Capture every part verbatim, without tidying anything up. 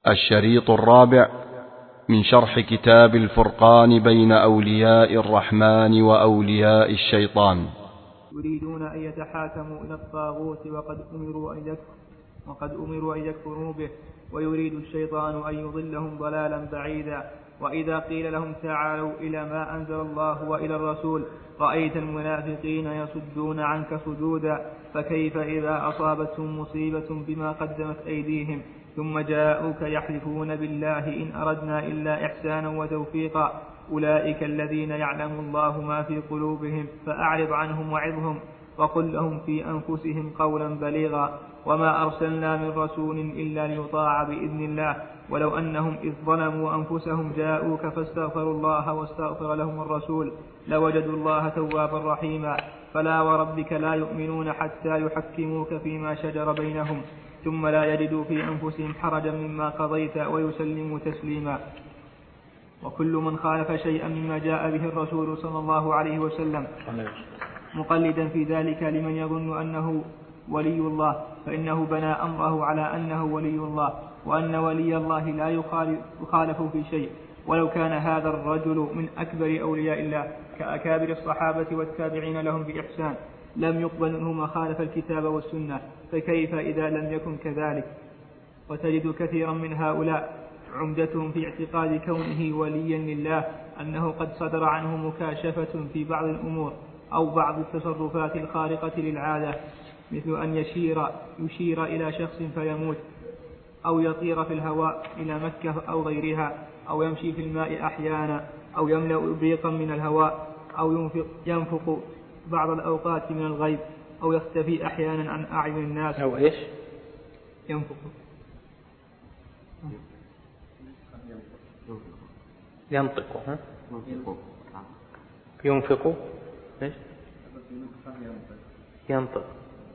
الشريط الرابع من شرح كتاب الفرقان بين أولياء الرحمن وأولياء الشيطان. يريدون أن يتحاكموا إلى الطاغوت وقد أمروا أن وقد أمروا أن يكفروا به، ويريد الشيطان أن يضلهم ضلالا بعيدا. وإذا قيل لهم تعالوا إلى ما أنزل الله وإلى الرسول رأيت المنافقين يصدون عنك صدودا، فكيف إذا أصابتهم مصيبة بما قدمت أيديهم ثم جاءوك يحلفون بالله إن أردنا إلا إحسانا وتوفيقا، أولئك الذين يعلم الله ما في قلوبهم فأعرض عنهم وعظهم وقل لهم في أنفسهم قولا بليغا. وما أرسلنا من رسول إلا ليطاع بإذن الله، ولو أنهم إذ ظلموا أنفسهم جاءوك فاستغفروا الله واستغفر لهم الرسول لوجدوا الله توابا رحيما. فلا وربك لا يؤمنون حتى يحكموك فيما شجر بينهم ثم لا يجدوا في أنفسهم حرجا مما قضيت ويسلموا تسليما. وكل من خالف شيئا مما جاء به الرسول صلى الله عليه وسلم مقلدا في ذلك لمن يظن أنه ولي الله فإنه بنى أمره على أنه ولي الله، وأن ولي الله لا يخالف في شيء، ولو كان هذا الرجل من أكبر أولياء الله كأكابر الصحابة والتابعين لهم بإحسان لم يقبل منه ما خالف الكتاب والسنة، فكيف إذا لم يكن كذلك؟ وتجد كثيرا من هؤلاء عمدتهم في اعتقاد كونه وليا لله أنه قد صدر عنه مكاشفة في بعض الأمور أو بعض التصرفات الخارقة للعادة، مثل أن يشير, يشير إلى شخص فيموت، أو يطير في الهواء إلى مكة أو غيرها، أو يمشي في الماء أحيانا، أو يملأ إبريقا من الهواء، أو ينفق, ينفق بعض الأوقات من الغيب، أو يختفي أحيانا عن أعين الناس. أو إيش؟ ينفق ينطق ها؟ ينفق إيش؟ ينطق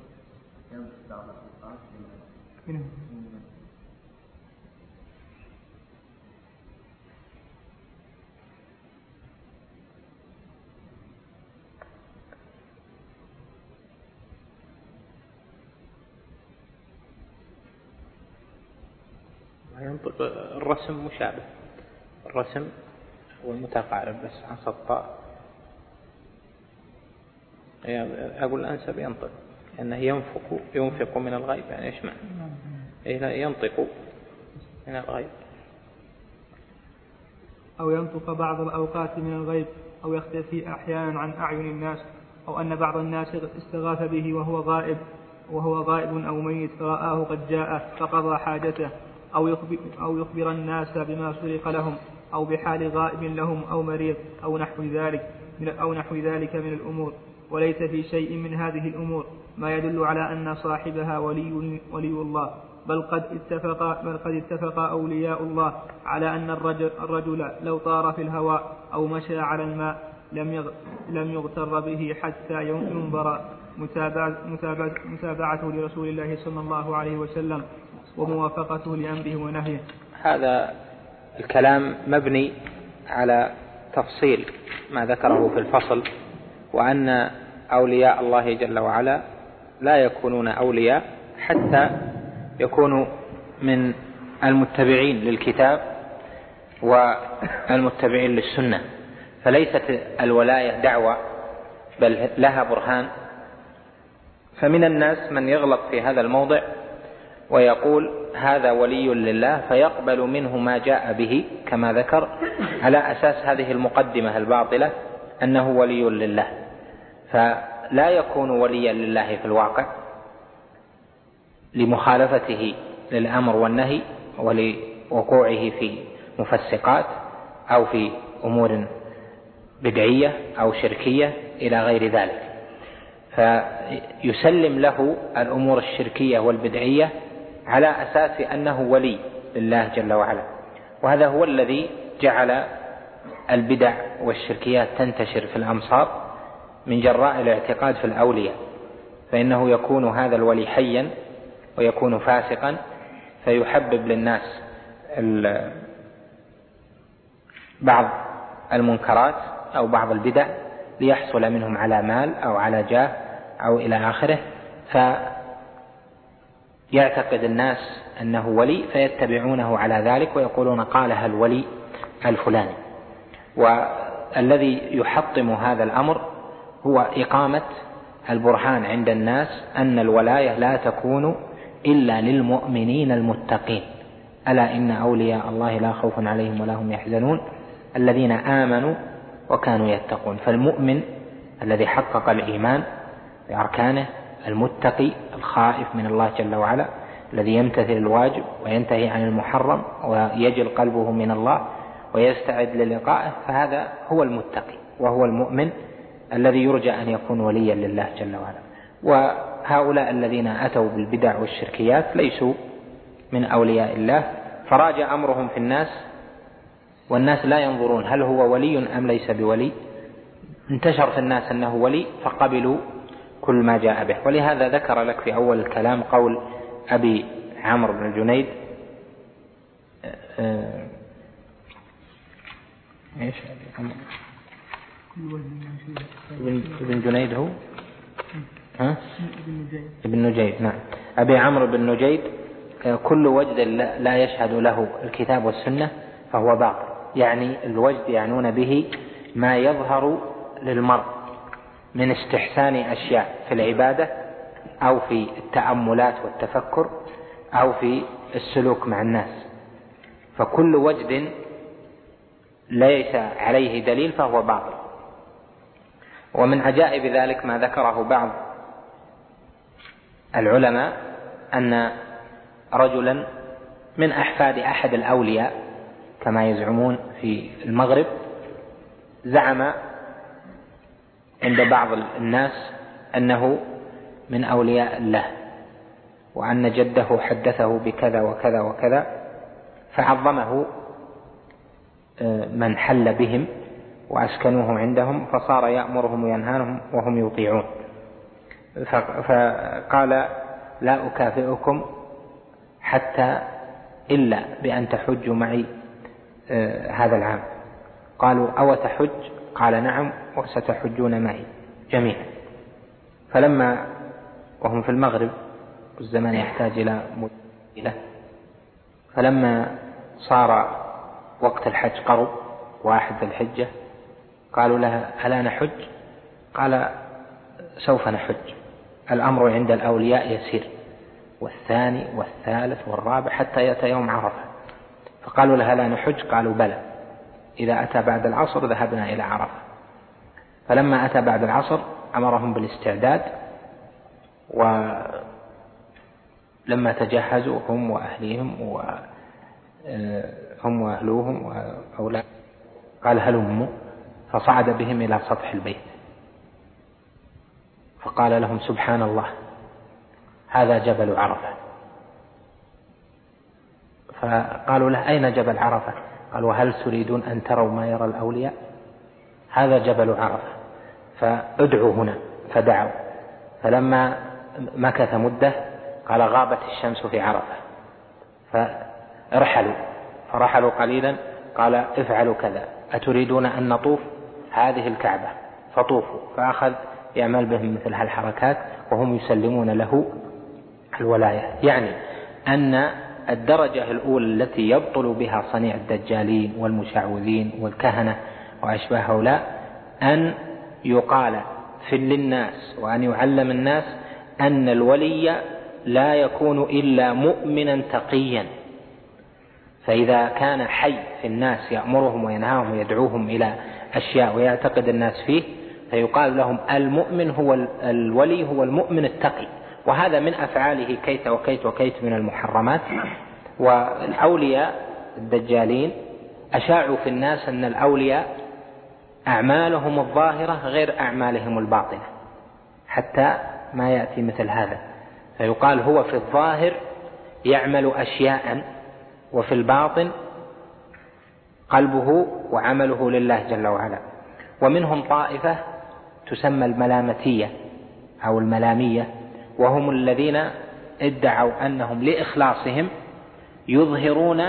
ينطق. الرسم مشابه، الرسم والمتقارب بس عن سطاء. أقول الأنسب ينطق، أنه ينفق ينفق من الغيب، يعني إيش معنى؟ ينطق من الغيب. أو ينطق بعض الأوقات من الغيب، أو يختفي أحيانا عن أعين الناس، أو أن بعض الناس استغاث به وهو غائب وهو غائب أو ميت فرآه قد جاء فقضى حاجته، أو يخبر, أو يخبر الناس بما سرق لهم، أو بحال غائب لهم أو مريض أو نحو ذلك أو نحو ذلك من الأمور. وليس في شيء من هذه الأمور ما يدل على أن صاحبها ولي, ولي الله، بل قد اتفق بل قد اتفق أولياء الله على أن الرجل, الرجل لو طار في الهواء أو مشى على الماء لم لم يغتر به حتى ينظر متابعته لرسول الله صلى الله عليه وسلم وموافقته لأمره ونهيه. هذا الكلام مبني على تفصيل ما ذكره في الفصل، وأن أولياء الله جل وعلا لا يكونون أولياء حتى يكونوا من المتبعين للكتاب والمتبعين للسنة، فليست الولاية دعوة بل لها برهان. فمن الناس من يغلط في هذا الموضع ويقول هذا ولي لله فيقبل منه ما جاء به كما ذكر على أساس هذه المقدمة الباطلة أنه ولي لله، فلا يكون وليا لله في الواقع لمخالفته للأمر والنهي ولوقوعه في مفسقات أو في أمور بدعية أو شركية إلى غير ذلك، فيسلم له الأمور الشركية والبدعية على أساس أنه ولي لله جل وعلا. وهذا هو الذي جعل البدع والشركيات تنتشر في الأمصار من جراء الاعتقاد في الأولياء، فإنه يكون هذا الولي حيا ويكون فاسقا فيحبب للناس بعض المنكرات أو بعض البدع ليحصل منهم على مال أو على جاه أو إلى آخره، يعتقد الناس أنه ولي فيتبعونه على ذلك ويقولون قالها الولي الفلاني. والذي يحطم هذا الأمر هو إقامة البرهان عند الناس أن الولاية لا تكون إلا للمؤمنين المتقين، ألا إن أولياء الله لا خوف عليهم ولا هم يحزنون الذين آمنوا وكانوا يتقون. فالمؤمن الذي حقق الإيمان بأركانه، المتقي الخائف من الله جل وعلا، الذي يمتثل الواجب وينتهي عن المحرم ويجل قلبه من الله ويستعد للقائه، فهذا هو المتقي وهو المؤمن الذي يرجى أن يكون وليا لله جل وعلا. وهؤلاء الذين أتوا بالبدع والشركيات ليسوا من أولياء الله، فراجع أمرهم في الناس والناس لا ينظرون هل هو ولي أم ليس بولي. انتشر في الناس أنه ولي فقبلوا كل ما جاء به. ولهذا ذكر لك في أول الكلام قول أبي عمرو بن الجنيد ايش ابن جنيد هو ها؟ ابن نجيد. نعم، أبي عمرو بن نجيد: كل وجد لا يشهد له الكتاب والسنة فهو باطل. يعني الوجد يعنون به ما يظهر للمرء من استحسان أشياء في العبادة أو في التأملات والتفكر أو في السلوك مع الناس. فكل وجد ليس عليه دليل فهو باطل. ومن عجائب ذلك ما ذكره بعض العلماء أن رجلا من أحفاد أحد الأولياء كما يزعمون في المغرب زعم عند بعض الناس أنه من أولياء الله، وأن جده حدثه بكذا وكذا وكذا، فعظمه من حل بهم وأسكنوه عندهم، فصار يأمرهم وينهاهم وهم يطيعون. فقال: لا أكافئكم حتى إلا بأن تحجوا معي هذا العام. قالوا: أو تحج؟ قال: نعم، وستحجون معي جميعا. فلما وهم في المغرب والزمان يحتاج إلى مدة، فلما صار وقت الحج قرب واحد ذي الحجة قالوا لها: ألا نحج؟ قال: سوف نحج، الأمر عند الأولياء يسير، والثاني والثالث والرابع حتى يأتي يوم عرفة. فقالوا لها: لا نحج؟ قالوا: بلى، إذا أتى بعد العصر ذهبنا إلى عرفة. فلما أتى بعد العصر أمرهم بالاستعداد، ولما تجهزوا هم وأهليهم وهم وأهلوهم وأولاد قال: هلموا، فصعد بهم إلى سطح البيت فقال لهم: سبحان الله، هذا جبل عرفة. فقالوا له: أين جبل عرفة؟ قال: وهل تريدون أن تروا ما يرى الأولياء؟ هذا جبل عرفة، فادعوا هنا. فدعوا، فلما مكث مدة قال: غابت الشمس في عرفة، فرحلوا فرحلوا قليلا، قال: افعلوا كذا، أتريدون أن نطوف هذه الكعبة؟ فطوفوا. فأخذ يعمل بهم مثل هالحركات وهم يسلمون له الولاية. يعني أن الدرجة الأولى التي يبطل بها صنيع الدجالين والمشعوذين والكهنة وأشباه هؤلاء أن يقال في للناس وأن يعلم الناس أن الولي لا يكون إلا مؤمنا تقيا. فإذا كان حي في الناس يأمرهم وينهاهم ويدعوهم إلى أشياء ويعتقد الناس فيه، فيقال لهم المؤمن هو الولي هو المؤمن التقي. وهذا من أفعاله كيت وكيت وكيت من المحرمات. والأولياء الدجالين أشاعوا في الناس أن الأولياء أعمالهم الظاهرة غير أعمالهم الباطنة، حتى ما يأتي مثل هذا. فيقال هو في الظاهر يعمل أشياء، وفي الباطن قلبه وعمله لله جل وعلا. ومنهم طائفة تسمى الملامتية أو الملامية، وهم الذين ادعوا أنهم لإخلاصهم يظهرون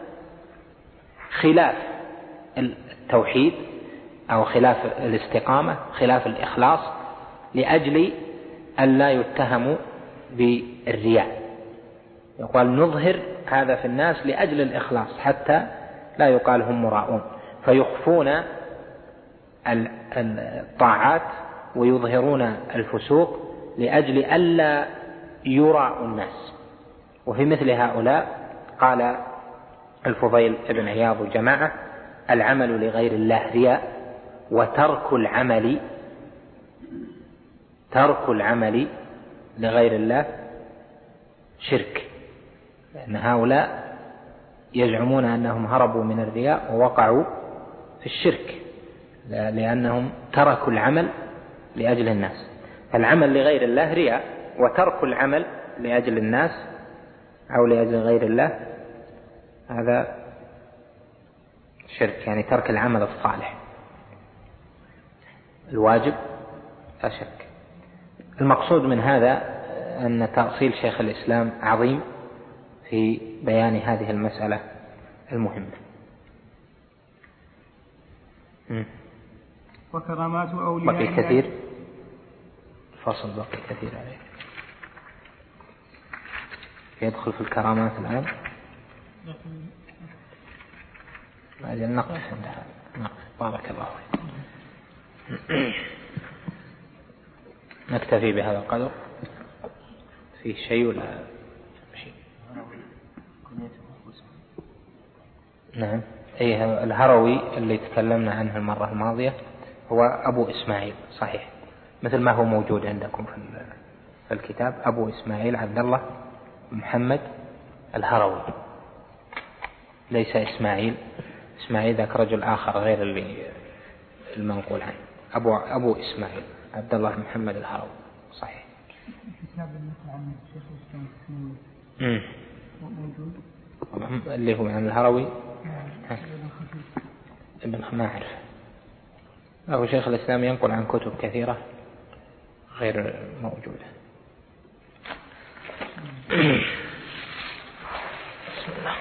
خلاف التوحيد أو خلاف الاستقامة، خلاف الإخلاص، لأجل أن لا يتهموا بالرياء. يقال نظهر هذا في الناس لأجل الإخلاص حتى لا يقال هم مراؤون، فيخفون الطاعات ويظهرون الفسوق لأجل ألا يراء الناس. وفي مثل هؤلاء قال الفضيل بن عياض وجماعة: العمل لغير الله رياء، وترك العمل ترك العمل لغير الله شرك. لأن هؤلاء يزعمون أنهم هربوا من الرياء ووقعوا في الشرك لأنهم تركوا العمل لأجل الناس. العمل لغير الله رياء، وترك العمل لأجل الناس أو لأجل غير الله هذا شرك، يعني ترك العمل الصالح الواجب لا شك. المقصود من هذا أن تأصيل شيخ الإسلام عظيم في بيان هذه المسألة المهمة. وكرامات أولياء بقي كثير، الفصل بقي كثير عليه، يدخل في الكرامات الآن. أجل نقف عندها، نقف. بارك الله فيك. نكتفي بهذا القدر. في شيء ولا شيء؟ نعم. أي الهروي اللي تكلمنا عنه المرة الماضية هو أبو إسماعيل، صحيح، مثل ما هو موجود عندكم في الكتاب، أبو إسماعيل عبد الله محمد الهروي، ليس إسماعيل. إسماعيل ذاك رجل آخر غير اللي المنقول عنه. أبو أبو إسماعيل عبد الله محمد الهروي، صحيح. كتاب النقل عن الشيخ الإسلام موجود اللي هو عن الهروي. ابن ما أعرف. أبو شيخ الإسلام ينقل عن كتب كثيرة غير موجودة. بسم الله.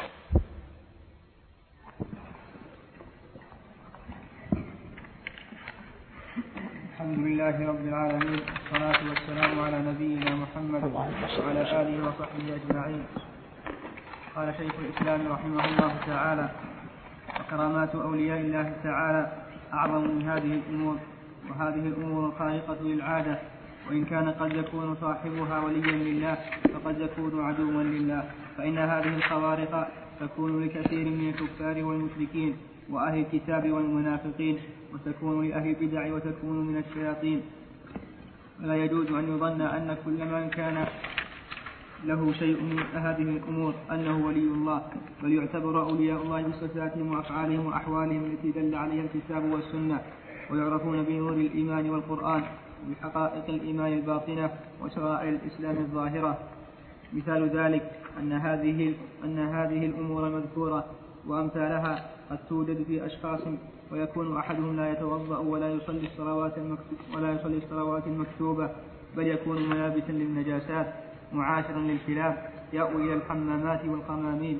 الحمد لله رب العالمين، والصلاة والسلام على نبينا محمد وعلى آله وصحبه أجمعين. قال شيخ الإسلام رحمه الله تعالى: وكرامات أولياء الله تعالى أعظم من هذه الأمور، وهذه الأمور خارقة للعادة، وإن كان قد يكون صاحبها وليا لله فقد يكون عدوا لله، فإن هذه الخوارق تكون لكثير من الكفار والمشركين وأهل الكتاب والمنافقين، وتكون لأهل البدع، وتكون من الشياطين. ولا يجوز أن يظن أن كل من كان له شيء من هذه الأمور أنه ولي الله، بل يعتبر أولياء الله بصفاتهم وأفعالهم وأحوالهم التي دل عليها الكتاب والسنة، ويعرفون بنور الإيمان والقرآن، وبحقائق الإيمان الباطنة وشرائع الإسلام الظاهرة. مثال ذلك أن هذه أن هذه الأمور المذكورة وأمثالها قد توجد في أشخاص، ويكون أحدهم لا يتوضأ ولا يصلي الصلوات ولا يصلي الصلوات المكتوبة، بل يكون ملابسا للنجاسات معاشرا للكلاب، يأوي إلى الحمامات والقمامين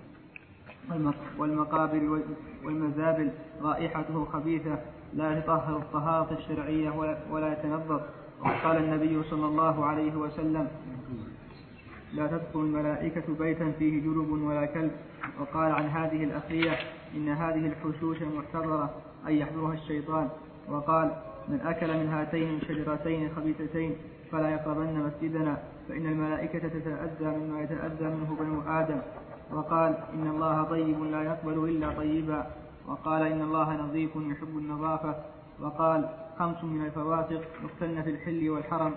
والمقابر والمزابل، رائحته خبيثة، لا يطهر الطهارة الشرعية ولا يتنظف. وقال النبي صلى الله عليه وسلم: لا تدخل الملائكة بيتا فيه جرب ولا كلب. وقال عن هذه الأخية: إن هذه الحشوش محتضرة، أي يحضرها الشيطان. وقال: من أكل من هاتين الشجرتين خبيثتين فلا يقربن مسجدنا، فإن الملائكة تتأذى مما يتأذى منه بنو آدم. وقال: إن الله طيب لا يقبل إلا طيبا. وقال: إن الله نظيف يحب النظافة. وقال: خمس من الفواسق يقتلن في الحل والحرم: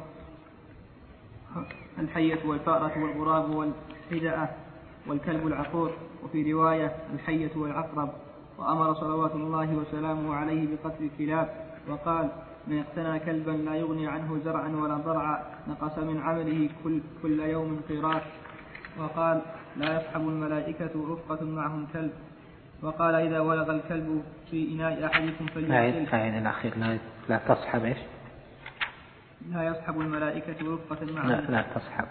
الحية والفأرة والغراب والحدأة والكلب العقور. وفي رواية: الحية والعقرب. وأمر صلوات الله وسلامه عليه بقتل الكلاب. وقال: من اقتنى كلبا لا يغني عنه زرعا ولا ضرعا نقص من عمله كل, كل يوم قيراط. وقال: لا يصحب الملائكة رفقة معهم كلب. وقال: إذا ولغ الكلب في إناء أحدكم فليغسله. عين الأخير لا, لا تصحب إيش؟ لا يصحب الملائكة رفقة معهم. لا, لا تصحب.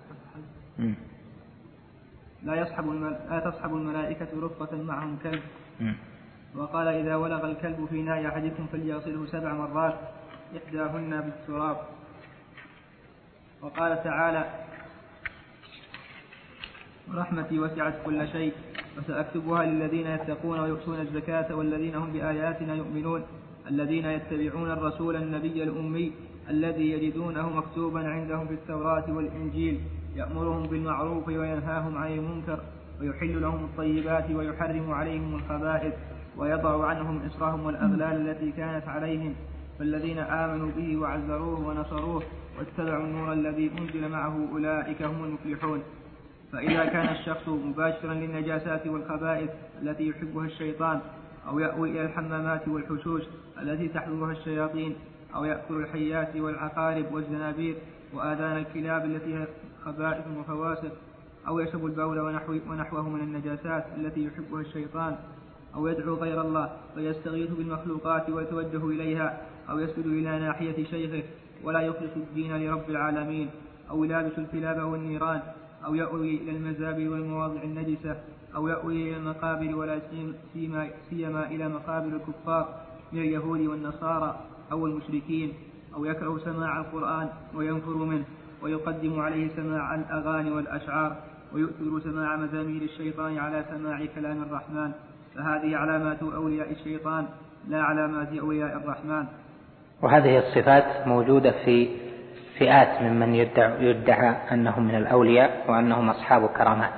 لا يصحب المل... لا تصحب الملائكة رفقة معهم كلب. م. وقال: إذا ولغ الكلب في إناء أحدكم فليغسله سبع مرات إحداهن بالتراب. وقال تعالى: ورحمتي وسعت كل شيء وسأكتبها للذين يتقون ويؤتون الزكاة والذين هم بآياتنا يؤمنون الذين يتبعون الرسول النبي الأمي الذي يجدونه مكتوبا عندهم في التوراة والإنجيل يأمرهم بالمعروف وينهاهم عن المنكر ويحل لهم الطيبات ويحرم عليهم الخبائث ويضع عنهم إصرهم والأغلال التي كانت عليهم فالذين آمنوا به وعزروه ونصروه واتبعوا النور الذي أنزل معه أولئك هم المفلحون. فإذا كان الشخص مباشرا للنجاسات والخبائث التي يحبها الشيطان أو يأوي إلى الحمامات والحشوش التي تحضرها الشياطين أو يأكل الحيات والعقارب والزنابير وآذان الكلاب التي خبائث وفواسق أو يشرب البول ونحوه من النجاسات التي يحبها الشيطان أو يدعو غير الله ويستغيث بالمخلوقات ويتوجه إليها أو يسجد إلى ناحية شيخه ولا يخلص الدين لرب العالمين أو يلابس الكلاب والنيران أو يأوي إلى المزابل والمواضع النجسة أو يأوي إلى المقابر ولا سيما إلى مقابر الكفار من اليهود والنصارى أو المشركين أو يكره سماع القرآن وينفر منه ويقدم عليه سماع الأغاني والأشعار ويؤثر سماع مزامير الشيطان على سماع كلام الرحمن فهذه علامات أولياء الشيطان لا علامات أولياء الرحمن. وهذه الصفات موجودة في فئات ممن يدعى, يدعى أنهم من الأولياء وأنهم أصحاب كرامات.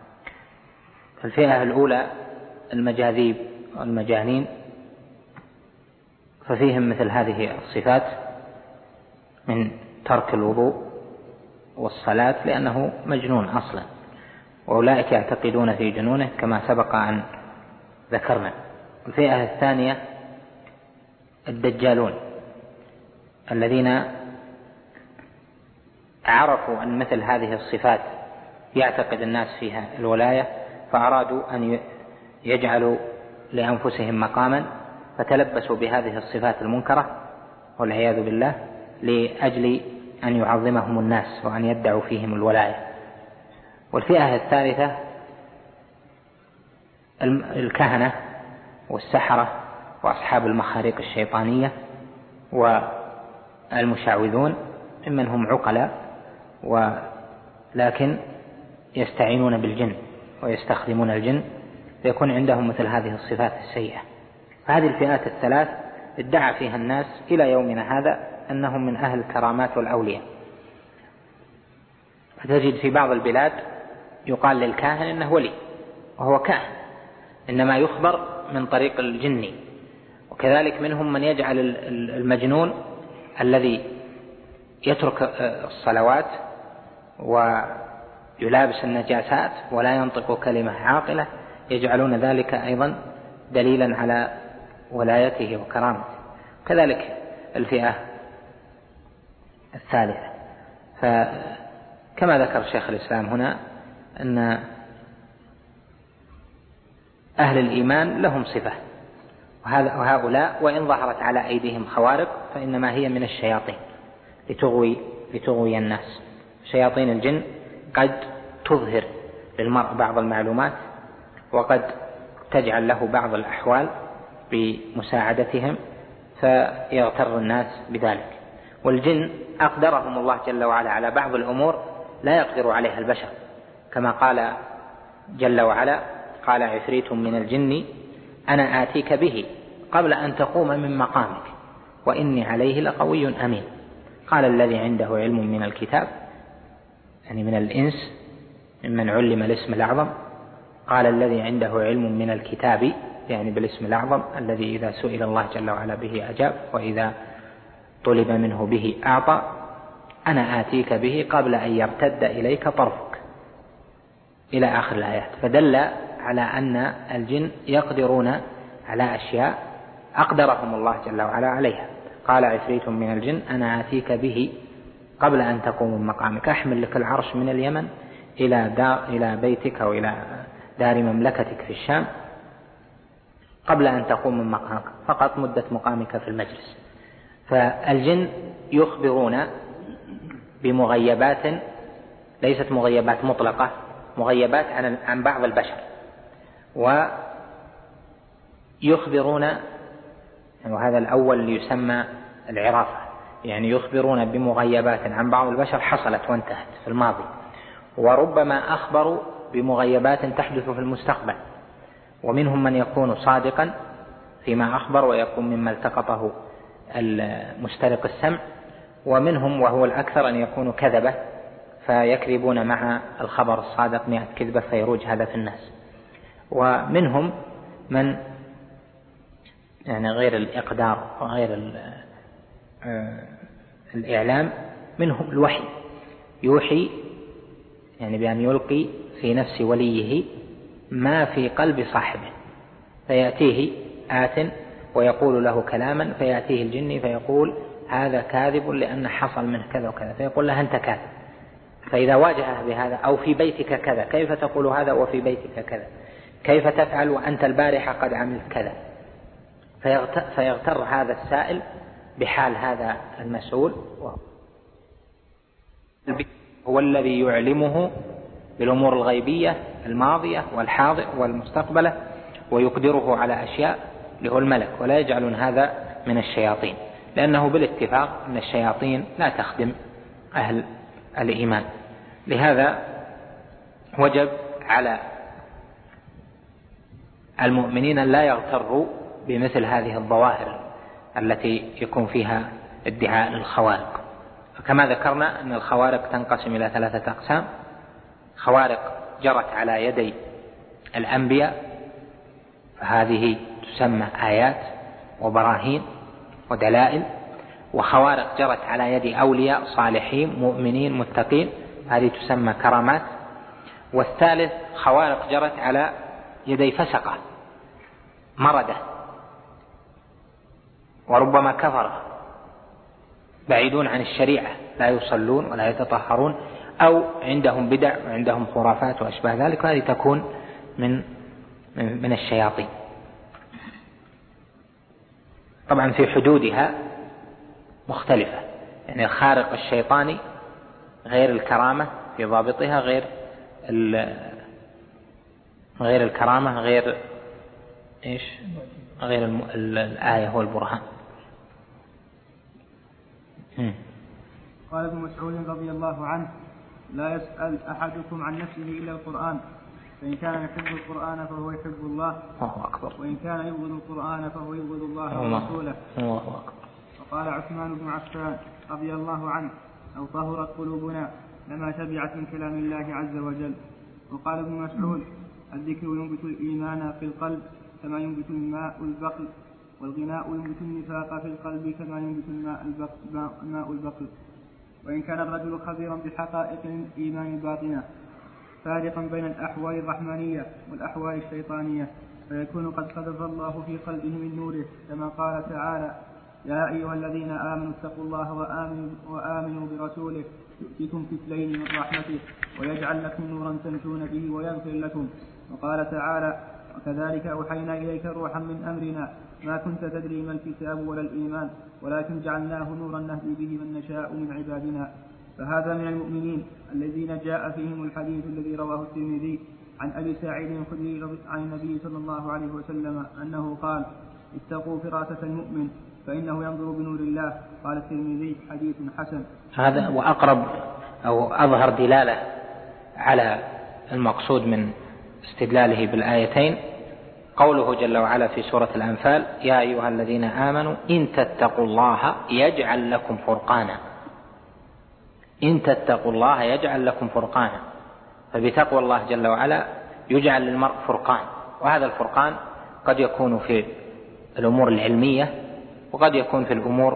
الفئة الأولى المجاذيب والمجانين ففيهم مثل هذه الصفات من ترك الوضوء والصلاة لأنه مجنون أصلا، وأولئك يعتقدون في جنونه كما سبق أن ذكرنا. الفئة الثانية الدجالون الذين عرفوا أن مثل هذه الصفات يعتقد الناس فيها الولاية فأرادوا أن يجعلوا لأنفسهم مقاما فتلبسوا بهذه الصفات المنكرة والعياذ بالله لأجل أن يعظمهم الناس وأن يدعوا فيهم الولاية. والفئة الثالثة الكهنة والسحرة وأصحاب المخاريق الشيطانية والمشعوذون ممن هم عقلاء ولكن يستعينون بالجن ويستخدمون الجن فيكون عندهم مثل هذه الصفات السيئة. فهذه الفئات الثلاث ادعى فيها الناس إلى يومنا هذا أنهم من أهل الكرامات والأولياء. فتجد في بعض البلاد يقال للكاهن إنه ولي وهو كاهن إنما يخبر من طريق الجني. وكذلك منهم من يجعل المجنون الذي يترك الصلوات ويلابس النجاسات ولا ينطق كلمة عاقلة يجعلون ذلك أيضا دليلا على ولايته وكرامته. كذلك الفئة الثالثة فكما ذكر شيخ الإسلام هنا أن أهل الإيمان لهم صفة وهؤلاء وإن ظهرت على أيديهم خوارق فإنما هي من الشياطين لتغوي, لتغوي الناس. شياطين الجن قد تظهر للمرء بعض المعلومات وقد تجعل له بعض الأحوال بمساعدتهم فيغتر الناس بذلك. والجن أقدرهم الله جل وعلا على بعض الأمور لا يقدر عليها البشر كما قال جل وعلا قال عفريت من الجن أنا آتيك به قبل أن تقوم من مقامك وإني عليه لقوي أمين. قال الذي عنده علم من الكتاب يعني من الإنس ممن علم الاسم الأعظم قال الذي عنده علم من الكتاب يعني بالاسم الأعظم الذي إذا سئل الله جل وعلا به أجاب وإذا طلب منه به أعطى أنا آتيك به قبل أن يرتد إليك طرفك إلى آخر الآيات. فدل على أن الجن يقدرون على أشياء أقدرهم الله جل وعلا عليها. قال عفريت من الجن أنا آتيك به قبل أن تقوم من مقامك أحمل لك العرش من اليمن إلى, دار إلى بيتك أو إلى دار مملكتك في الشام قبل أن تقوم من مقامك فقط مدة مقامك في المجلس. فالجن يخبرون بمغيبات ليست مغيبات مطلقة مغيبات عن, عن بعض البشر ويخبرون وهذا الأول يسمى العرافة يعني يخبرون بمغيبات عن بعض البشر حصلت وانتهت في الماضي وربما أخبروا بمغيبات تحدث في المستقبل، ومنهم من يكون صادقا فيما أخبر ويكون مما التقطه المسترق السمع، ومنهم وهو الأكثر أن يكونوا كذبة فيكذبون مع الخبر الصادق مئة كذبة فيروج هذا في الناس. ومنهم من يعني غير الإقدار وغير الإعلام، منهم الوحي يوحي يعني بأن يلقي في نفس وليه ما في قلب صاحبه، فيأتيه آت ويقول له كلاما، فيأتيه الجني فيقول هذا كاذب لأن حصل منه كذا وكذا، فيقول له أنت كاذب. فإذا واجهه بهذا أو في بيتك كذا، كيف تقول هذا وفي بيتك كذا؟ كيف تفعل وأنت البارحة قد عملت كذا؟ فيغتر هذا السائل بحال هذا المسؤول، هو الذي يعلمه بالأمور الغيبية الماضية والحاضر والمستقبلة ويقدره على أشياء له الملك، ولا يجعلون هذا من الشياطين، لأنه بالاتفاق أن الشياطين لا تخدم أهل الإيمان. لهذا وجب على المؤمنين لا يغتروا بمثل هذه الظواهر التي يكون فيها ادعاء للخوارق. فكما ذكرنا أن الخوارق تنقسم إلى ثلاثة أقسام: خوارق جرت على يدي الأنبياء، فهذه تسمى آيات وبراهين ودلائل، وخوارق جرت على يد أولياء صالحين مؤمنين متقين، هذه تسمى كرامات. والثالث خوارق جرت على يدي فسقة مردة وربما كفرة بعيدون عن الشريعة، لا يصلون ولا يتطهرون، أو عندهم بدع وعندهم خرافات وأشباه ذلك، وهذه تكون من من الشياطين. طبعا في حدودها مختلفة، يعني الخارق الشيطاني غير الكرامة في ضابطها، غير غير الكرامة غير إيش غير الآية والبرهان. قال ابن مسعود رضي الله عنه: لا يسأل أحدكم عن نفسه إلا القرآن، فإن كان يحب القرآن فهو يحب الله، وإن كان يبغض القرآن فهو يبغض الله ورسوله. وقال عثمان بن عفان رضي الله عنه: لو طهرت قلوبنا لما تبعت من كلام الله عز وجل. وقال ابن مسعود: الذكر ينبت الإيمان في القلب كما ينبت الماء البقل، والغناء ينبت النفاق في القلب كما ينبت الماء البقل. وإن كان الرجل خبيرا بحقائق الإيمان الباطنة فارقا بين الأحوال الرحمانية والأحوال الشيطانية، فيكون قد قذف الله في قلبه من نوره، كما قال تعالى: يا أيها الذين آمنوا اتقوا الله وآمنوا, وآمنوا برسوله يؤتكم كفلين من رحمته ويجعل لكم نورا تمشون به ويغفر لكم. وقال تعالى: وكذلك أوحينا إليك روحا من أمرنا ما كنت تدري ما الكتاب ولا الإيمان ولكن جعلناه نورا نهدي به من نشاء من عبادنا. فهذا من المؤمنين الذين جاء فيهم الحديث الذي رواه الترمذي عن أبي سعيد الخدري عن النبي صلى الله عليه وسلم أنه قال: اتقوا فراسة المؤمن فإنه ينظر بنور الله. قال الترمذي: حديث حسن. هذا وأقرب أو أظهر دلالة على المقصود من استدلاله بالآيتين قوله جل وعلا في سورة الأنفال: يا أيها الذين آمنوا إن تتقوا الله يجعل لكم فرقانا. إن تتقوا الله يجعل لكم فرقانا، فبتقوى الله جل وعلا يجعل للمرء فرقان، وهذا الفرقان قد يكون في الأمور العلمية وقد يكون في الأمور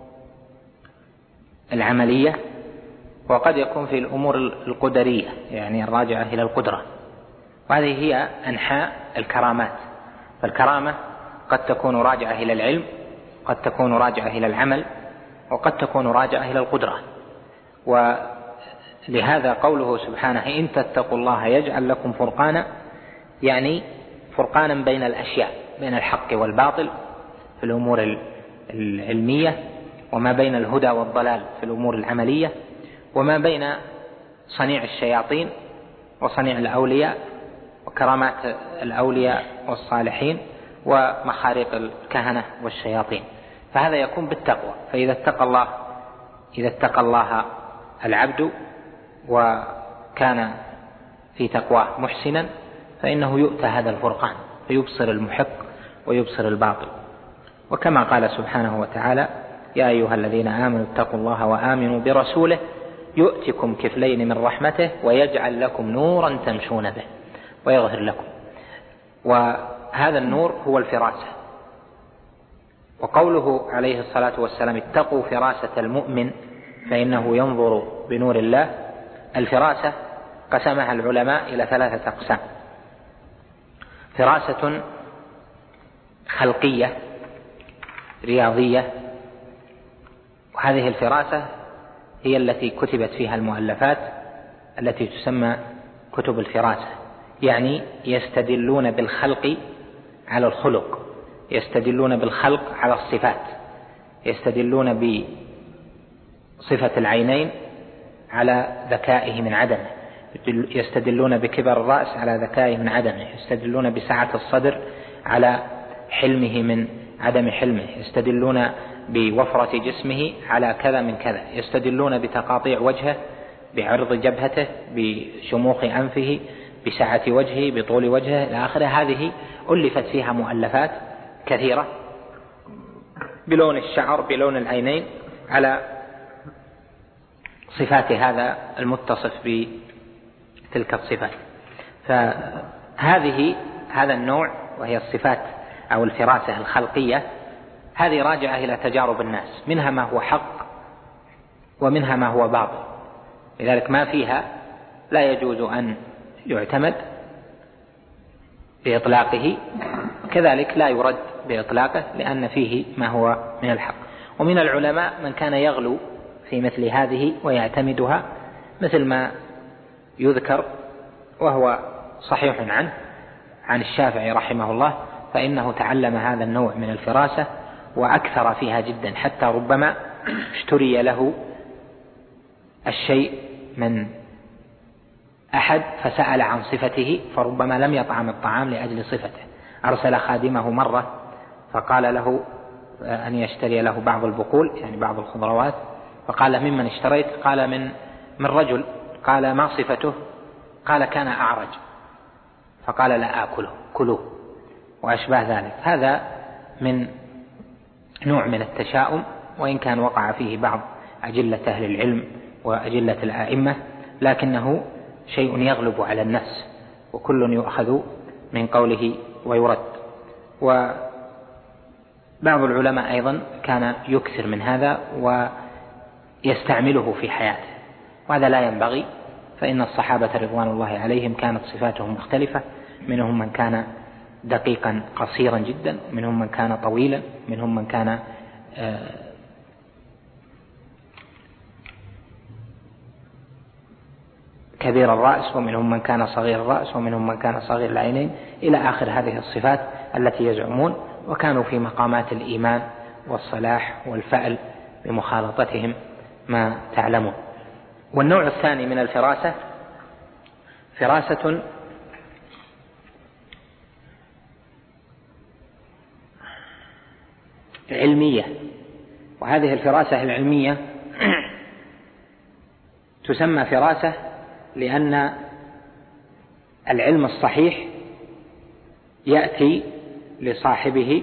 العملية وقد يكون في الأمور القدرية، يعني الراجعة إلى القدرة. وهذه هي أنحاء الكرامات. فالكرامة قد تكون راجعة إلى العلم، قد تكون راجعة إلى العمل، وقد تكون راجعة إلى القدرة. ولهذا قوله سبحانه: إن تتقوا الله يجعل لكم فرقانا، يعني فرقانا بين الأشياء، بين الحق والباطل في الأمور العلمية، وما بين الهدى والضلال في الأمور العملية، وما بين صنيع الشياطين وصنيع الأولياء وكرامات الأولياء والصالحين ومخارق الكهنة والشياطين. فهذا يكون بالتقوى. فإذا اتقى الله إذا اتقى الله العبد وكان في تقواه محسنا فإنه يؤتى هذا الفرقان فيبصر المحق ويبصر الباطل. وكما قال سبحانه وتعالى: يا أيها الذين آمنوا اتقوا الله وآمنوا برسوله يؤتكم كفلين من رحمته ويجعل لكم نورا تمشون به ويغفر لكم. وهذا النور هو الفراسة. وقوله عليه الصلاة والسلام: اتقوا فراسة المؤمن فإنه ينظر بنور الله، الفراسة قسمها العلماء إلى ثلاثة أقسام: فراسة خلقية رياضية، وهذه الفراسة هي التي كتبت فيها المؤلفات التي تسمى كتب الفراسة، يعني يستدلون بالخلق على الخلق، يستدلون بالخلق على الصفات، يستدلون بصفة العينين على ذكائه من عدمه، يستدلون بكبر الرأس على ذكائه من عدمه، يستدلون بسعة الصدر على حلمه من عدم حلمه، يستدلون بوفرة جسمه على كذا من كذا، يستدلون بتقاطيع وجهه، بعرض جبهته، بشموخ أنفه، بسعة وجهه، بطول وجهه إلى آخره. هذه ألفت فيها مؤلفات كثيرة بلون الشعر، بلون العينين، على صفات هذا المتصف بتلك الصفات. فهذه هذا النوع وهي الصفات أو الفراسة الخلقية، هذه راجعة إلى تجارب الناس، منها ما هو حق ومنها ما هو باطل، لذلك ما فيها لا يجوز أن يعتمد بإطلاقه، كذلك لا يرد بإطلاقه لأن فيه ما هو من الحق. ومن العلماء من كان يغلو في مثل هذه ويعتمدها، مثل ما يذكر وهو صحيح عنه عن الشافعي رحمه الله، فإنه تعلم هذا النوع من الفراسة وأكثر فيها جدا، حتى ربما اشتري له الشيء من أحد فسأل عن صفته، فربما لم يطعم الطعام لأجل صفته، أرسل خادمه مرة فقال له أن يشتري له بعض البقول يعني بعض الخضروات، فقال: ممن اشتريت؟ قال: من من رجل. قال: ما صفته؟ قال: كان أعرج. فقال: لا آكله، كلوه، وأشباه ذلك. هذا من نوع من التشاؤم، وإن كان وقع فيه بعض أجلة أهل العلم وأجلة الآئمة، لكنه شيء يغلب على النفس، وكل يؤخذ من قوله ويرد. وبعض العلماء أيضا كان يكثر من هذا ويستعمله في حياته، وهذا لا ينبغي، فإن الصحابة رضوان الله عليهم كانت صفاتهم مختلفة، منهم من كان دقيقا قصيرا جدا، منهم من كان طويلا، منهم من كان كبير الرأس، ومنهم من كان صغير الرأس، ومنهم من كان صغير العينين، إلى آخر هذه الصفات التي يزعمون، وكانوا في مقامات الإيمان والصلاح والفأل بمخالطتهم ما تعلمون. والنوع الثاني من الفراسة فراسة علمية، وهذه الفراسة العلمية تسمى فراسة لأن العلم الصحيح يأتي لصاحبه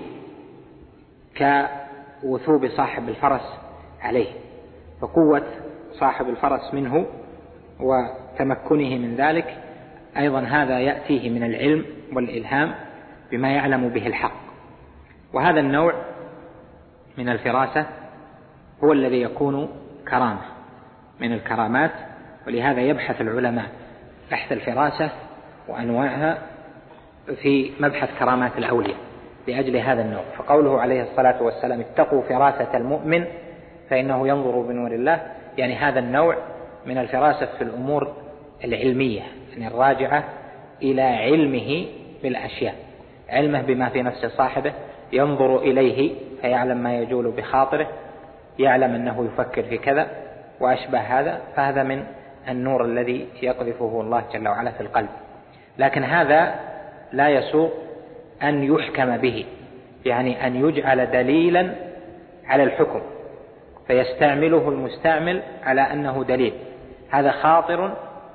كوثوب صاحب الفرس عليه، فقوة صاحب الفرس منه وتمكنه من ذلك أيضا هذا يأتيه من العلم والإلهام بما يعلم به الحق. وهذا النوع من الفراسة هو الذي يكون كرامة من الكرامات، ولهذا يبحث العلماء بحث الفراسة وأنواعها في مبحث كرامات الأولياء لأجل هذا النوع. فقوله عليه الصلاة والسلام: اتقوا فراسة المؤمن فإنه ينظر بنور الله، يعني هذا النوع من الفراسة في الأمور العلمية، يعني الراجعة إلى علمه بالأشياء، علمه بما في نفس صاحبه، ينظر إليه فيعلم ما يجول بخاطره، يعلم أنه يفكر في كذا وأشبه هذا، فهذا من النور الذي يقذفه الله جل وعلا في القلب. لكن هذا لا يسوغ أن يحكم به، يعني أن يجعل دليلا على الحكم فيستعمله المستعمل على أنه دليل، هذا خاطر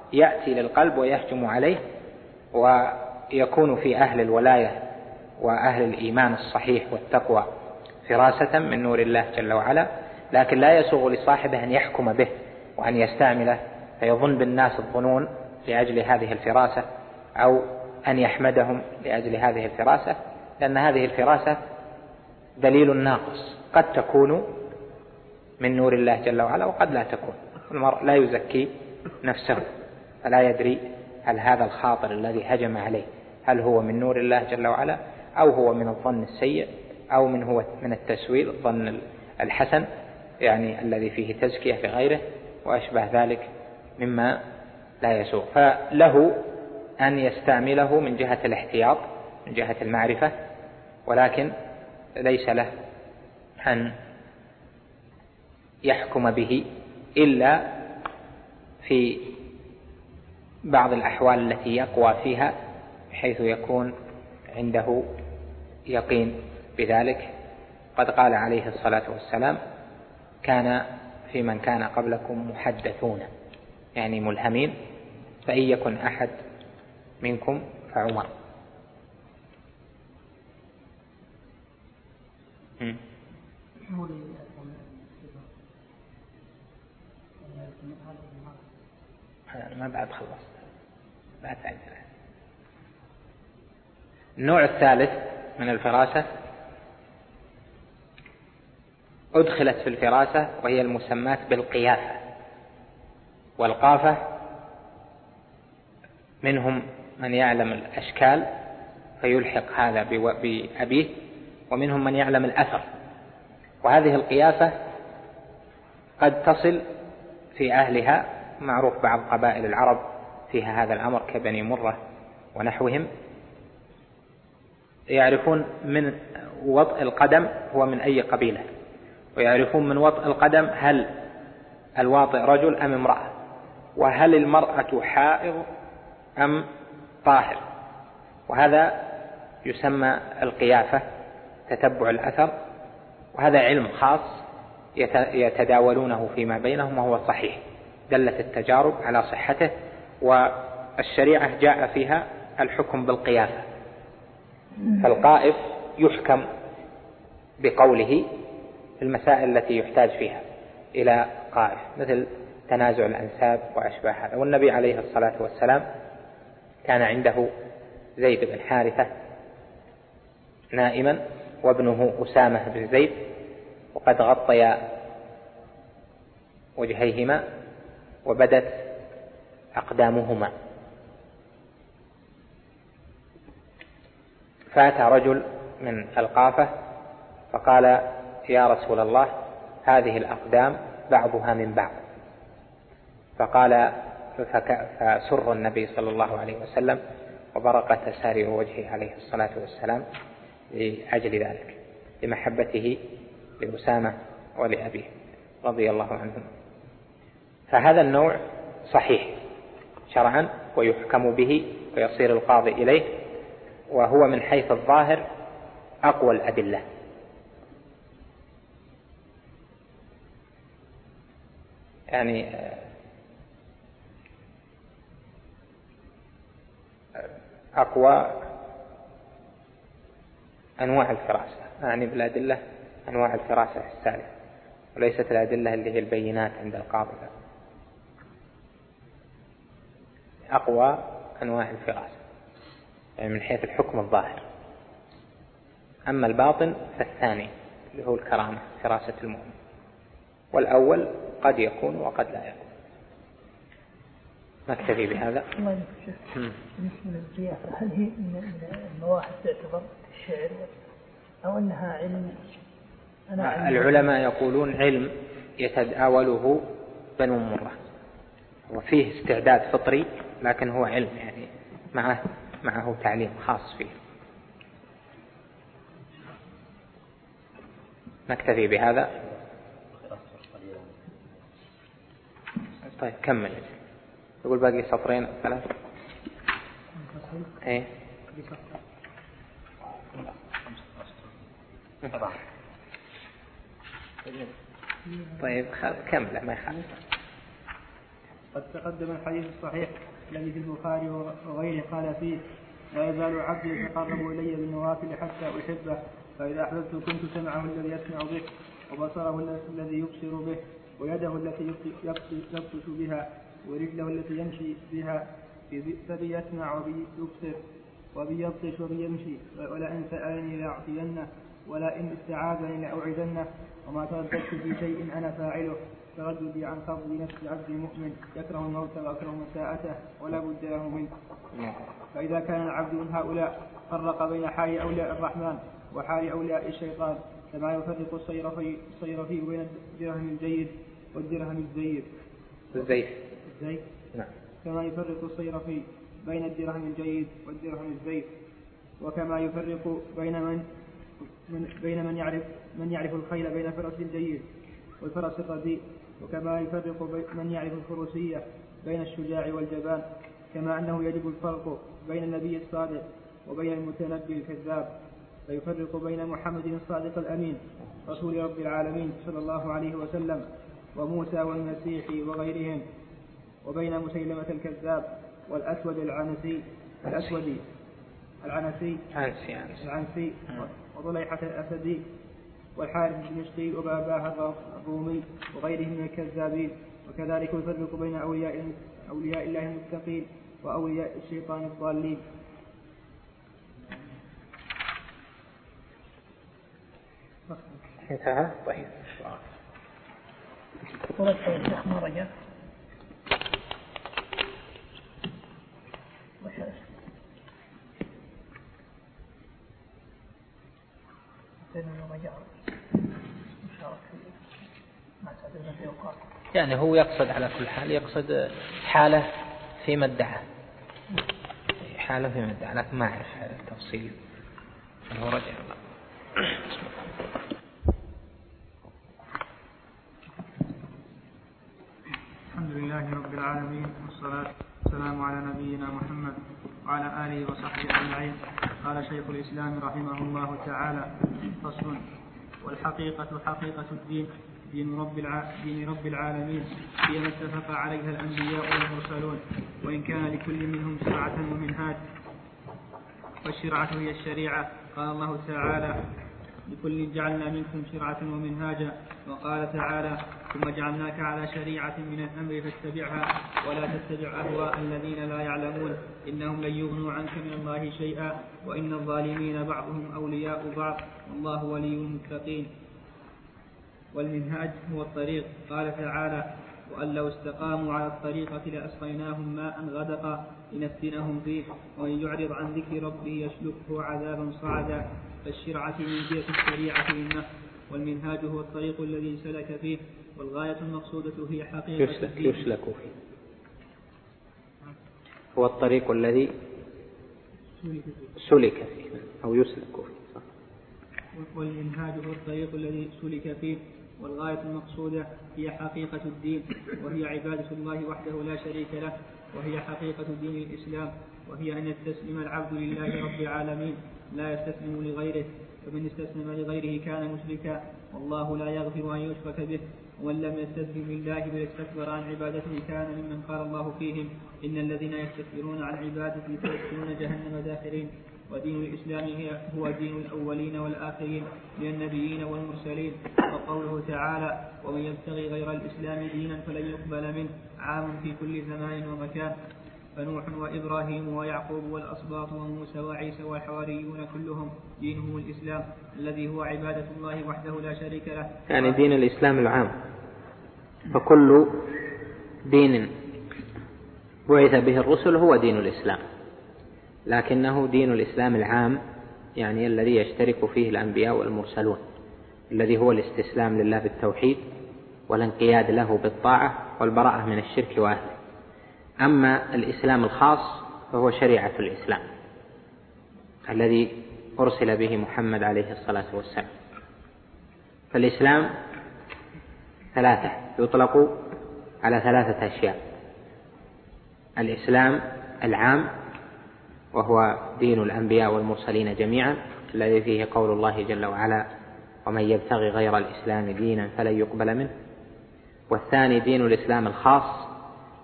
يأتي للقلب ويهجم عليه، ويكون في أهل الولاية وأهل الإيمان الصحيح والتقوى فراسة من نور الله جل وعلا، لكن لا يسوغ لصاحبه أن يحكم به وأن يستعمله فيظن بالناس الظنون لأجل هذه الفراسة، أو أن يحمدهم لأجل هذه الفراسة، لأن هذه الفراسة دليل ناقص، قد تكون من نور الله جل وعلا وقد لا تكون. المرء لا يزكي نفسه، فلا يدري هل هذا الخاطر الذي هجم عليه هل هو من نور الله جل وعلا، أو هو من الظن السيء، أو من هو من التسويل الظن الحسن يعني الذي فيه تزكية لغيره وأشبه ذلك مما لا يسوغ. فله أن يستعمله من جهة الاحتياط من جهة المعرفة، ولكن ليس له أن يحكم به إلا في بعض الأحوال التي يقوى فيها بحيث يكون عنده يقين بذلك. قد قال عليه الصلاة والسلام: كان في من كان قبلكم محدثون، يعني ملهمين، فإن يكن أحد منكم فعمر. ما بعد خلص بعد عندنا. النوع الثالث من الفراسة أدخلت في الفراسة وهي المسمات بالقيافة والقافة. منهم من يعلم الأشكال فيلحق هذا بأبيه، ومنهم من يعلم الأثر. وهذه القيافة قد تصل في أهلها، معروف بعض قبائل العرب فيها هذا الأمر كبني مرة ونحوهم، يعرفون من وطء القدم هو من أي قبيلة، ويعرفون من وطء القدم هل الواطئ رجل أم امرأة، وهل المرأة حائض أم طاهر. وهذا يسمى القيافة، تتبع الأثر، وهذا علم خاص يتداولونه فيما بينهم وهو صحيح، دلت التجارب على صحته، والشريعة جاء فيها الحكم بالقيافة. فالقائف يحكم بقوله في المسائل التي يحتاج فيها إلى قائف، مثل تنازع الأنساب وأشباه هذا. والنبي عليه الصلاة والسلام كان عنده زيد بن حارثة نائما وابنه أسامة بن زيد، وقد غطيا وجهيهما وبدت أقدامهما، فأتى رجل من القافة فقال: يا رسول الله، هذه الأقدام بعضها من بعض. فقال فسر النبي صلى الله عليه وسلم وبرقت أسارير وجهه عليه الصلاة والسلام لأجل ذلك، لمحبته لأسامة ولأبيه رضي الله عنهم. فهذا النوع صحيح شرعا ويحكم به ويصير القاضي إليه، وهو من حيث الظاهر أقوى الأدلة. يعني أقوى أنواع الفراسة، يعني بالأدلة أنواع الفراسة الثالثة، وليست الأدلة اللي هي البينات عند القاضي، أقوى أنواع الفراسة يعني من حيث الحكم الظاهر. أما الباطن فالثاني اللي هو الكرامة، فراسة المؤمن، والأول قد يكون وقد لا يكون. نكتفي بهذا. الله يكفيك. بالنسبة للقيافة، هل هي من المواهب تعتبر الشعر أو أنها علم؟ أنا علم العلماء يقولون علم يتداوله بنو مرة، وفيه استعداد فطري، لكن هو علم يعني معه معه تعليم خاص فيه. نكتفي بهذا. طيب كمل. يقول باقي سطرين ثلاث. ايه طيب كمل ما يخالف. قد تقدم الحديث الصحيح الذي في البخاري وغيره قال فيه: لا يزال عبدي يتقرب إلي بالنوافل حتى أحبه، فإذا أحببت كنت سمعه الذي يسمع به، وبصره الذي يبصر به، ويده التي يبطش بها، ورجله التي يمشي بها، فبي يسمع وبي يبصر وبي يبطش وبي يمشي، ولئن سألني لأعطينه، ولئن استعاذني لأوعدنه، وما ترددت في شيء أنا فاعله ترددي عن قبض نفس عبد مؤمن يكره الموت ويكره مساءته ولا بد له منه. فإذا كان العبد من هؤلاء فرق بين حال أولياء الرحمن وحال أولياء الشيطان، كما يفرق الصيرفي الصيرفي بين الدرهم الجيد والدرهم الزيف الزيف الزيف نعم. كما يفرق الصيرفي بين الدرهم الجيد والدرهم الزيف، وكما يفرق بين من من بين من يعرف من يعرف الخيل بين فرس الجيد والفرس الرديء، وكما يفرق من يعرف الفروسية بين الشجاع والجبان، كما أنه يجب الفرق بين النبي الصادق وبين المتنبي الكذاب، فيفرق بين محمد الصادق الأمين رسول رب العالمين صلى الله عليه وسلم وموسى والمسيح وغيرهم، وبين مسيلمة الكذاب والأسود العنسي الأسودي العنسي العنسي وضليحة الأسدي والحارث الدمشقي وباباه الرومي وغيرهم من الكذابين. وكذلك يفرق بين أولياء, أولياء الله المتقين وأولياء الشيطان الضالين. انتهى. طيب ولد الشيخ ما رجع يعني هو يقصد على كل حال يقصد حالة فيما ادعى حالة فيما ادعى لكن ما أعرف التفصيل. هو رجع الله. الحمد لله رب العالمين، والصلاة والسلام على نبينا محمد وعلى آله وصحبه أجمعين. قال شيخ الإسلام رحمه الله تعالى: فصل: والحقيقة حقيقة الدين دين رب, الع... دين رب العالمين هي ما اتفق عليها الأنبياء والمرسلون، وإن كان لكل منهم شرعة ومنهاج، والشرعة هي الشريعة. قال الله تعالى: لكل جعلنا منكم شرعة ومنهاجا. وقال تعالى: ثم جعلناك على شريعة من الأمر فاتبعها ولا تتبع أهواء الذين لا يعلمون إنهم لن يغنوا عنك من الله شيئا وإن الظالمين بعضهم أولياء بعض والله ولي المتقين. والمنهاج هو الطريق. قال تعالى: وأن لو استقاموا على الطريقة لأسقيناهم ماء غدقا لنفتنهم فيه ومن يعرض عن ذكر ربه يسلكه عذابا صعدا. فالشرعة من جهة الشريعة منه، والمنهاج هو الطريق الذي سلك فيه، والغاية المقصودة هي حقيقة يسلك, يسلك فيه هو الطريق الذي سلك فيه أو يسلك فيه. والمنهاج هو الطريق الذي سلك فيه، والغاية المقصودة هي حقيقة الدين، وهي عبادة الله وحده لا شريك له، وهي حقيقة دين الإسلام، وهي أن يستسلم العبد لله رب العالمين لا يستسلم لغيره، فمن استسلم لغيره كان مشركا، والله لا يغفر أن يشرك به، ومن لم يستسلم لله بل استكبر عن عبادته كان ممن قال الله فيهم: إن الذين يستكبرون عن عبادتي سيدخلون جهنم داخرين. ودين الإسلام هو دين الأولين والآخرين من النبيين والمرسلين. وقوله تعالى: ومن يبتغي غير الإسلام دينا فلن يقبل منه عام في كل زمان ومكان. فنوح وإبراهيم ويعقوب والأسباط وموسى وعيسى والحواريون كلهم دينهم الإسلام الذي هو عبادة الله وحده لا شريك له. يعني دين الإسلام العام، فكل دين بعث به الرسل هو دين الإسلام، لكنه دين الإسلام العام يعني الذي يشترك فيه الأنبياء والمرسلون، الذي هو الاستسلام لله بالتوحيد والانقياد له بالطاعة والبراءة من الشرك وأهله. أما الإسلام الخاص فهو شريعة الإسلام الذي أرسل به محمد عليه الصلاة والسلام. فالإسلام ثلاثة، يطلق على ثلاثة أشياء: الإسلام العام وهو دين الأنبياء والمرسلين جميعا الذي فيه قول الله جل وعلا: ومن يبتغي غير الإسلام دينا فلن يقبل منه. والثاني دين الإسلام الخاص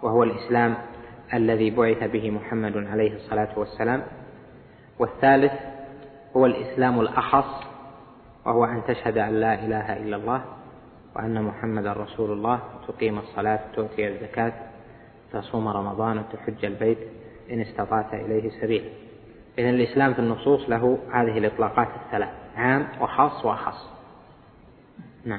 وهو الإسلام الذي بعث به محمد عليه الصلاة والسلام. والثالث هو الإسلام الأخص، وهو أن تشهد أن لا إله إلا الله وأن محمد رسول الله، تقيم الصلاة، تؤتي الزكاة، تصوم رمضان، تحج البيت إن استطعت إليه سبيلا. إذن الإسلام في النصوص له هذه الإطلاقات الثلاث: عام وخاص وأخص. نعم.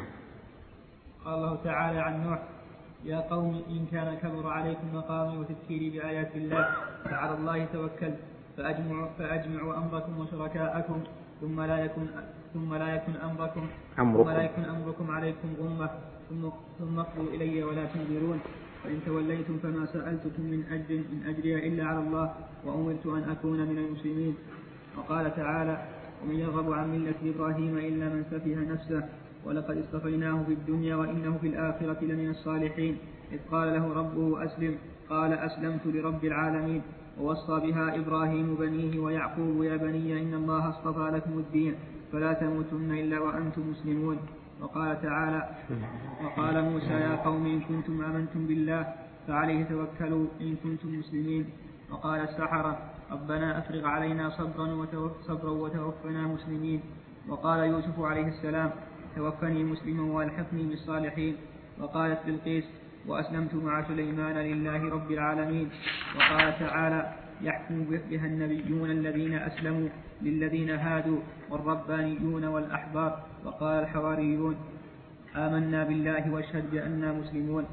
قال الله تعالى عن نوح: يا قوم إن كان كبر عليكم مقامي وتذكيري بآيات الله فعلى الله توكلت فأجمعوا, فأجمعوا أمركم وشركاءكم ثم لا يكن ثم لا يكن أمركم ثم لا يكن أمركم عليكم غمة ثم ثم اقضوا إلي ولا تنظرون فإن توليتم فما سألتكم من أجر إن أجري إلا على الله وأمرت أن أكون من المسلمين. وقال تعالى: ومن يرغب عن ملة إبراهيم إلا من سفه نفسه ولقد اصطفيناه في الدنيا وإنه في الآخرة لمن الصالحين إذ قال له ربه أسلم قال أسلمت لرب العالمين. ووصى بها إبراهيم بنيه ويعقوب: يا بني إن الله اصطفى لكم الدين فلا تموتن إلا وأنتم مسلمون. وقال تعالى: وقال موسى: يا قوم إن كنتم آمنتم بالله فعليه توكلوا إن كنتم مسلمين. وقال السحرة: ربنا أفرغ علينا صبرا صبرا وتوفنا مسلمين. وقال يوسف عليه السلام: توفني مسلما والحقني بالصالحين. وقالت بلقيس: وأسلمت مع سليمان لله رب العالمين. وقال تعالى: يحكم بها النبيون الذين أسلموا للذين هادوا والربانيون والأحبار. وقال الحواريون: آمنا بالله واشهد بأننا مسلمون.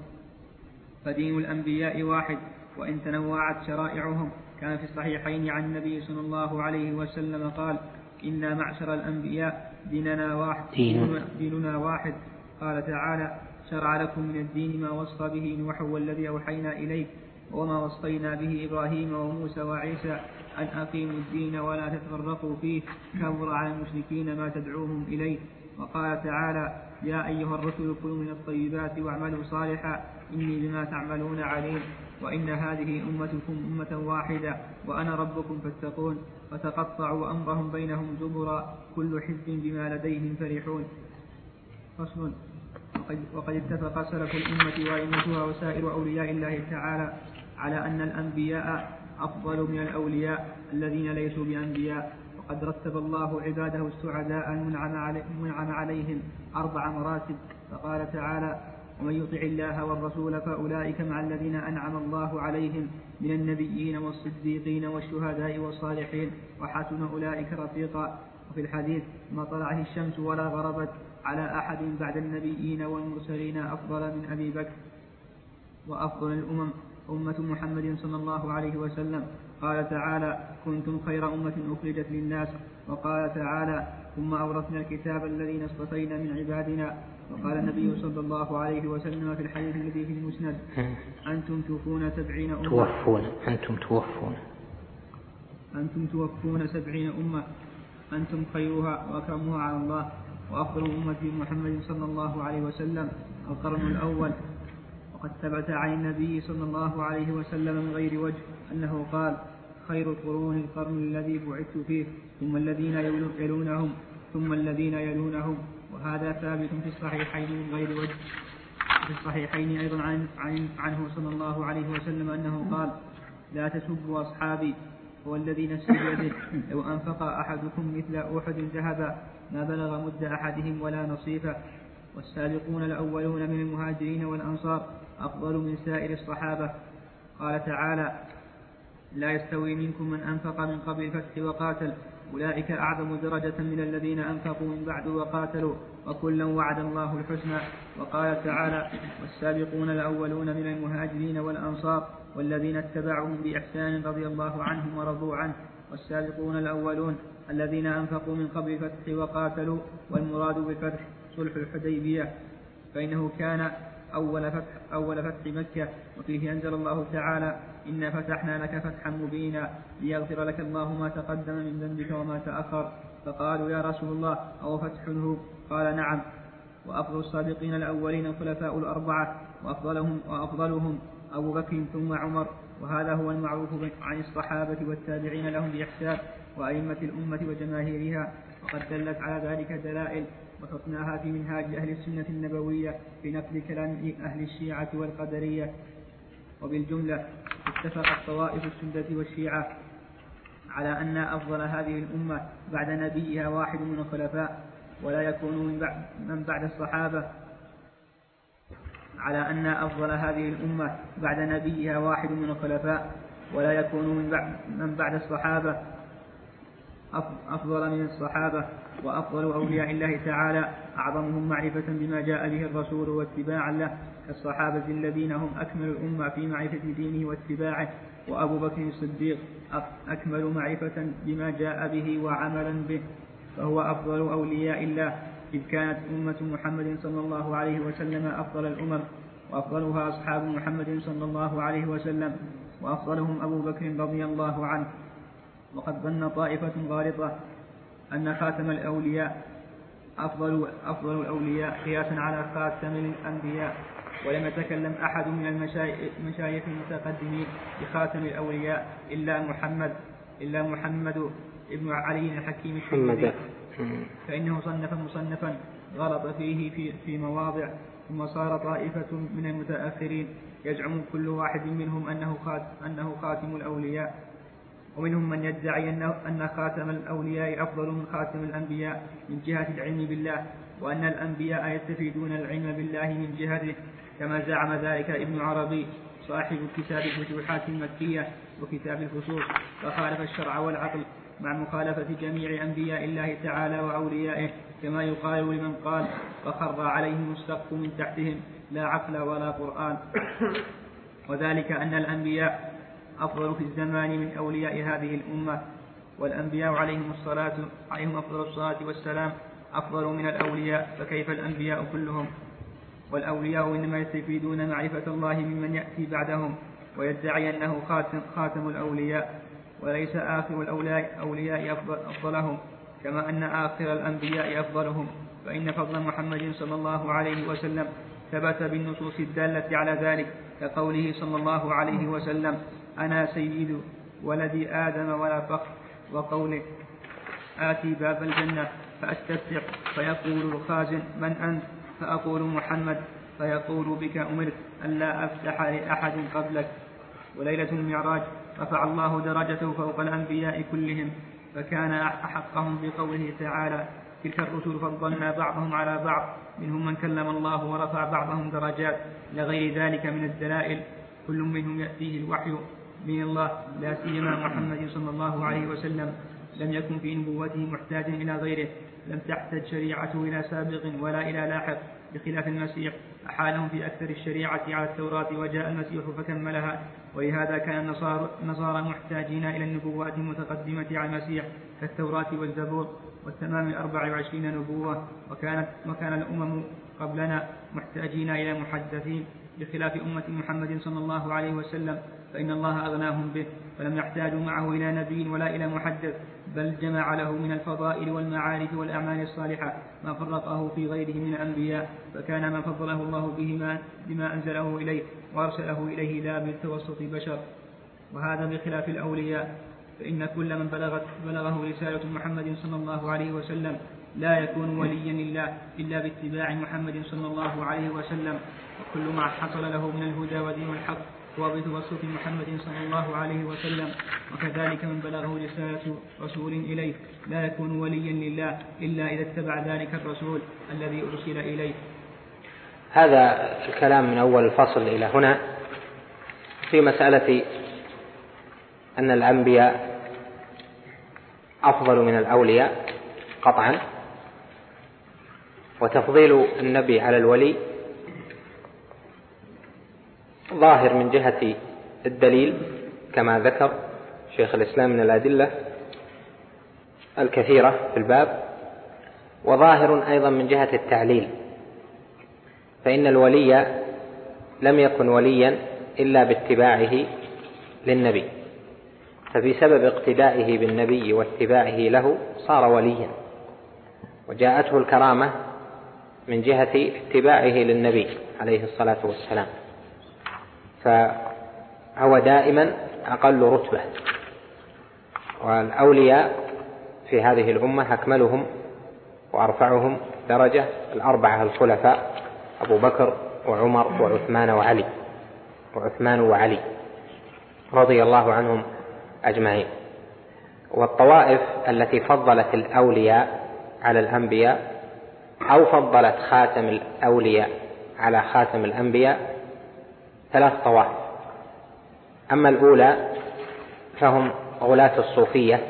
فدين الأنبياء واحد وإن تنوعت شرائعهم. كان في الصحيحين عن النبي صلى الله عليه وسلم قال: إنا معشر الأنبياء ديننا واحد, ديننا واحد. قال تعالى: شرع لكم من الدين ما وصى به نوح والذي أوحينا إليك وما وصينا به إبراهيم وموسى وعيسى أن أقيموا الدين ولا تتفرقوا فيه كبر على المشركين ما تدعوهم إليه. وقال تعالى: يا أيها الرسل كلوا من الطيبات واعملوا صالحا إني بما تعملون عليم. وإن هذه أمتكم أمة واحدة وأنا ربكم فاتقون. فتقطعوا أمرهم بينهم زبرا كل حزب بما لديهم فرحون. فصل. وقد اتفق سلف الأمة وأئمتها وسائر أولياء الله تعالى على أن الأنبياء أفضل من الأولياء الذين ليسوا بأنبياء. وقد رتب الله عباده السعداء المنعم عليهم أربع مراتب. فقال تعالى: ومن يطع الله والرسول فأولئك مع الذين أنعم الله عليهم من النبيين والصديقين والشهداء والصالحين وحسن أولئك رفيقا. وفي الحديث: ما طلعت الشمس ولا غربت على أحد بعد النبيين والمرسلين أفضل من أبي بكر. وأفضل الأمم أمة محمد صلى الله عليه وسلم. قال تعالى: كنتم خير أمة أخرجت للناس. وقال تعالى: ثم أورثنا الكتاب الذين اصطفينا من عبادنا. وقال النبي صلى الله عليه وسلم في الحديث الذي في المسند: أنتم توفون سبعين أمة توفون أنتم توفون أنتم توفون سبعين أمة أنتم خيرها وأكرمها على الله. وأفضل أمة محمد صلى الله عليه وسلم القرن الأول. وقد ثبت عن النبي صلى الله عليه وسلم من غير وجه أنه قال: خير القرون القرن الذي بعثت فيه ثم الذين يلونهم ثم الذين يلونهم. وهذا ثابت في الصحيحين من غير وجه. في الصحيحين أيضا عن عن عنه صلى الله عليه وسلم أنه قال: لا تسبوا أصحابي هو الذي نفسي بيده لو أنفق أحدكم مثل أحد ذهبا ما بلغ مد أحدهم ولا نصيفه. والسابقون الأولون من المهاجرين والأنصار أفضل من سائر الصحابة. قال تعالى: لا يستوي منكم من أنفق من قبل الفتح وقاتل أولئك أعظم درجة من الذين أنفقوا من بعد وقاتلوا وكلا وعد الله الحسنى. وقال تعالى: والسابقون الأولون من المهاجرين والأنصار والذين اتبعهم بإحسان رضي الله عنهم ورضوا عنه. والسابقون الأولون الذين أنفقوا من قبل الفتح وقاتلوا. والمراد بالفتح صلح الحديبية فإنه كان أول فتح, أول فتح مكة. وفيه أنزل الله تعالى: إنا فتحنا لك فتحا مبينا ليغفر لك الله ما تقدم من ذنبك وما تأخر. فقالوا: يا رسول الله أو فتح هو؟ قال: نعم. وأفضل السابقين الأولين الخلفاء الأربعة وأفضلهم, وأفضلهم أبو بكر ثم عمر. وهذا هو المعروف عن الصحابة والتابعين لهم بإحسان وأئمة الأمة وجماهيرها. وقد دلت على ذلك دلائل وحطناها في منهاج أهل السنة النبوية في نقل كلام أهل الشيعة والقدرية. وبالجملة اتفقت طوائف السنة والشيعة على أن أفضل هذه الأمة بعد نبيها واحد من الخلفاء ولا يكون من بعد, من بعد الصحابة على أن أفضل هذه الأمة بعد نبيها واحد من الخلفاء ولا يكون من بعد, من بعد الصحابة أفضل من الصحابة، وأفضل أولياء الله تعالى أعظمهم معرفة بما جاء به الرسول واتباعا له كالصحابة الذين هم أكمل الأمة في معرفة دينه واتباعه، وأبو بكر الصديق أكمل معرفة بما جاء به وعملا به، فهو أفضل أولياء الله، إذ كانت أمة محمد صلى الله عليه وسلم أفضل الأمم، وأفضلها أصحاب محمد صلى الله عليه وسلم، وأفضلهم أبو بكر رضي الله عنه. وقد ظن طائفة غالطة أن خاتم الأولياء أفضل, أفضل الأولياء قياسا على خاتم الأنبياء، ولم يتكلم أحد من المشايخ المتقدمين بخاتم الأولياء إلا محمد إلا محمد ابن علي الحكيم الشيباني، فإنه صنف مصنفا غلط فيه في, في مواضع. ثم صار طائفة من المتأخرين يزعم كل واحد منهم أنه خاتم, أنه خاتم الأولياء، ومنهم من يدعي أن خاتم الأولياء أفضل من خاتم الأنبياء من جهة العلم بالله، وأن الأنبياء يستفيدون العلم بالله من جهته، كما زعم ذلك ابن عربي صاحب كتاب الفتوحات المكية وكتاب الفصول، فخالف الشرع والعقل مع مخالفة جميع أنبياء الله تعالى وأوليائه، كما يقال لمن قال فخر عليهم السقف من تحتهم لا عقل ولا قرآن، وذلك أن الأنبياء أفضل في الزمان من أولياء هذه الأمة، والأنبياء عليهم الصلاة عليهم أفضل الصلاة والسلام أفضل من الأولياء، فكيف الأنبياء كلهم؟ والأولياء إنما يستفيدون معرفة الله ممن يأتي بعدهم، ويدعي أنه خاتم, خاتم الأولياء، وليس آخر الأولياء أولياء أفضل أفضلهم، كما أن آخر الأنبياء أفضلهم، فإن فضل محمد صلى الله عليه وسلم ثبت بالنصوص الدالة على ذلك، كقوله صلى الله عليه وسلم أنا سيد ولد آدم ولا فخر، وقوله آتي باب الجنة فأستفتح فيقول الخازن من أنت؟ فأقول محمد، فيقول بك أمرت ألا أفتح لأحد قبلك. وليلة المعراج رفع الله درجته فوق الأنبياء كلهم، فكان أحقهم بقوله تعالى تلك الرسل فضلنا بعضهم على بعض منهم من كلم الله ورفع بعضهم درجات، لغير ذلك من الدلائل، كل منهم يأتيه الوحي من الله، لا سيما محمد صلى الله عليه وسلم لم يكن في نبوته محتاجا إلى غيره، لم تحتج شريعته إلى سابق ولا إلى لاحق، بخلاف المسيح أحالهم في أكثر الشريعة على التوراة وجاء المسيح فكملها، ولهذا كان النصارى محتاجين إلى النبوات المتقدمة على المسيح كالتوراة والزبور والتمام الأربع وعشرين نبوة، وكانت وكان الأمم قبلنا محتاجين إلى محدثين، بخلاف أمة محمد صلى الله عليه وسلم فإن الله أغناهم به، فلم يحتاجوا معه إلى نبي ولا إلى محدث، بل جمع له من الفضائل والمعارف والأعمال الصالحة ما فرقه في غيره من الأنبياء، فكان ما فضله الله به بما أنزله إليه وأرسله إليه لا بالتوسط بشر. وهذا بخلاف الأولياء، فإن كل من بلغت بلغه رسالة محمد صلى الله عليه وسلم لا يكون وليا لله إلا باتباع محمد صلى الله عليه وسلم، وكل ما حصل له من الهدى ودين الحق هو بتوسط محمد صلى الله عليه وسلم. وكذلك من بلغه رسالة رسول إليه لا يكون وليا لله إلا إذا اتبع ذلك الرسول الذي أرسل إليه. هذا الكلام من أول الفصل إلى هنا في مسألة أن الأنبياء أفضل من الأولياء قطعا، وتفضيل النبي على الولي ظاهر من جهة الدليل كما ذكر شيخ الإسلام من الأدلة الكثيرة في الباب، وظاهر أيضا من جهة التعليل، فإن الولي لم يكن وليا إلا باتباعه للنبي، فبسبب اقتدائه بالنبي واتباعه له صار وليا، وجاءته الكرامة من جهة اتباعه للنبي عليه الصلاة والسلام، فهو دائما أقل رتبة. والأولياء في هذه الأمة أكملهم وأرفعهم درجة الأربعة الخلفاء أبو بكر وعمر وعثمان وعلي، وعثمان وعلي رضي الله عنهم أجمعين. والطوائف التي فضلت الأولياء على الأنبياء أو فضلت خاتم الأولياء على خاتم الأنبياء ثلاث طوائف. أما الأولى فهم غلاة الصوفية،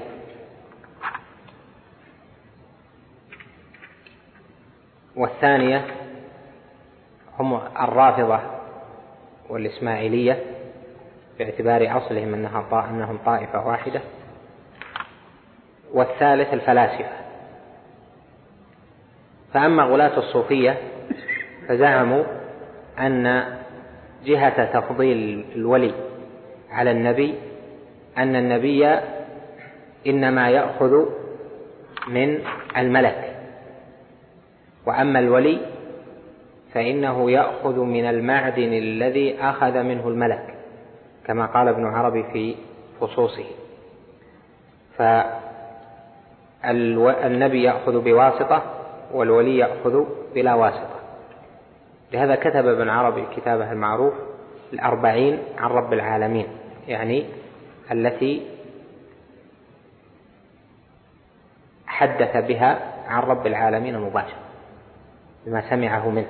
والثانية هم الرافضة والإسماعيلية باعتبار أصلهم أنهم طائفة واحدة، والثالث الفلاسفة. فأما غلاة الصوفية فزعموا أن جهة تفضيل الولي على النبي أن النبي إنما يأخذ من الملك، وأما الولي فإنه يأخذ من المعدن الذي أخذ منه الملك، كما قال ابن عربي في خصوصه. فالنبي يأخذ بواسطة والولي يأخذ بلا واسطة. لهذا كتب ابن عربي كتابه المعروف الأربعين عن رب العالمين، يعني التي حدث بها عن رب العالمين مباشرة بما سمعه منه.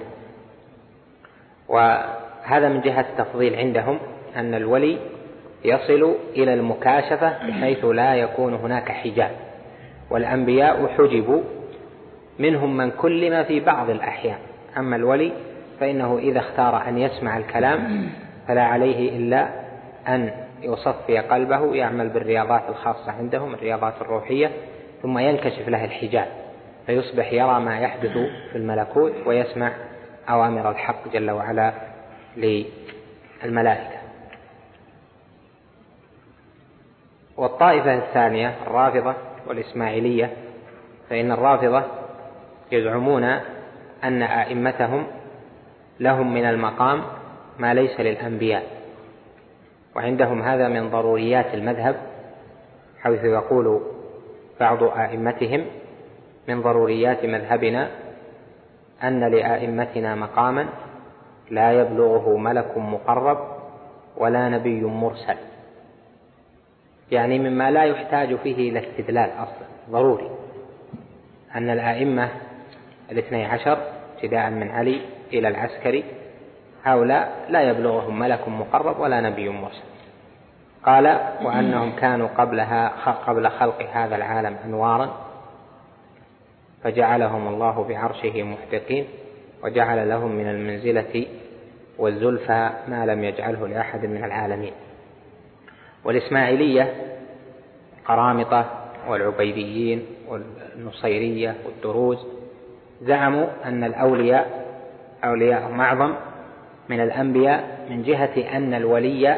وهذا من جهة التفضيل عندهم أن الولي يصل إلى المكاشفة بحيث لا يكون هناك حجاب، والأنبياء حجبوا منهم من كلم في بعض الأحيان. أما الولي فإنه إذا اختار أن يسمع الكلام فلا عليه إلا أن يصفي قلبه، يعمل بالرياضات الخاصة عندهم الرياضات الروحية، ثم ينكشف له الحجاب فيصبح يرى ما يحدث في الملكوت ويسمع أوامر الحق جل وعلا للملائكة. والطائفة الثانية الرافضة والإسماعيلية، فإن الرافضة يزعمون أن أئمتهم لهم من المقام ما ليس للأنبياء، وعندهم هذا من ضروريات المذهب، حيث يقول بعض أئمتهم من ضروريات مذهبنا أن لأئمتنا مقاما لا يبلغه ملك مقرب ولا نبي مرسل، يعني مما لا يحتاج فيه إلى استدلال أصلا، ضروري أن الأئمة الاثني عشر ابتداء من علي إلى العسكري هؤلاء لا يبلغهم ملك مقرب ولا نبي مرسل. قال وأنهم كانوا قبلها قبل خلق هذا العالم أنوارا فجعلهم الله بعرشه محدقين وجعل لهم من المنزلة والزلفى ما لم يجعله لأحد من العالمين. والإسماعيلية قرامطة والعبيديين والنصيرية والدروز زعموا أن الأولياء أولياء معظم من الأنبياء من جهة أن الولي،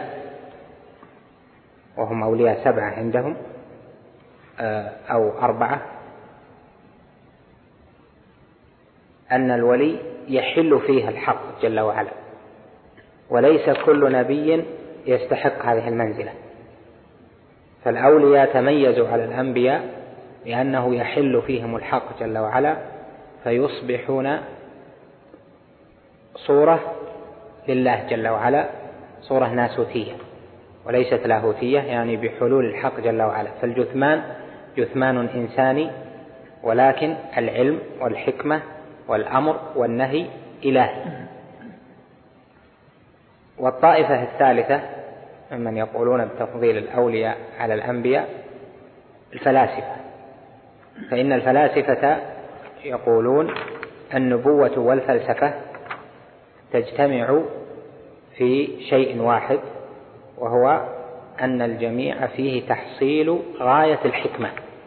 وهم أولياء سبعة عندهم أو أربعة، أن الولي يحل فيه الحق جل وعلا، وليس كل نبي يستحق هذه المنزلة. فالأولياء تميزوا على الأنبياء لأنه يحل فيهم الحق جل وعلا، فيصبحون صورة لله جل وعلا، صورة ناسوتية وليست لاهوتية، يعني بحلول الحق جل وعلا. فالجثمان جثمان إنساني، ولكن العلم والحكمة والأمر والنهي إلهي. والطائفة الثالثة ممن يقولون بتفضيل الأولياء على الأنبياء الفلاسفة، فإن الفلاسفة يقولون النبوة والفلسفة تجتمع في شيء واحد، وهو أن الجميع فيه تحصيل غاية الحكمة،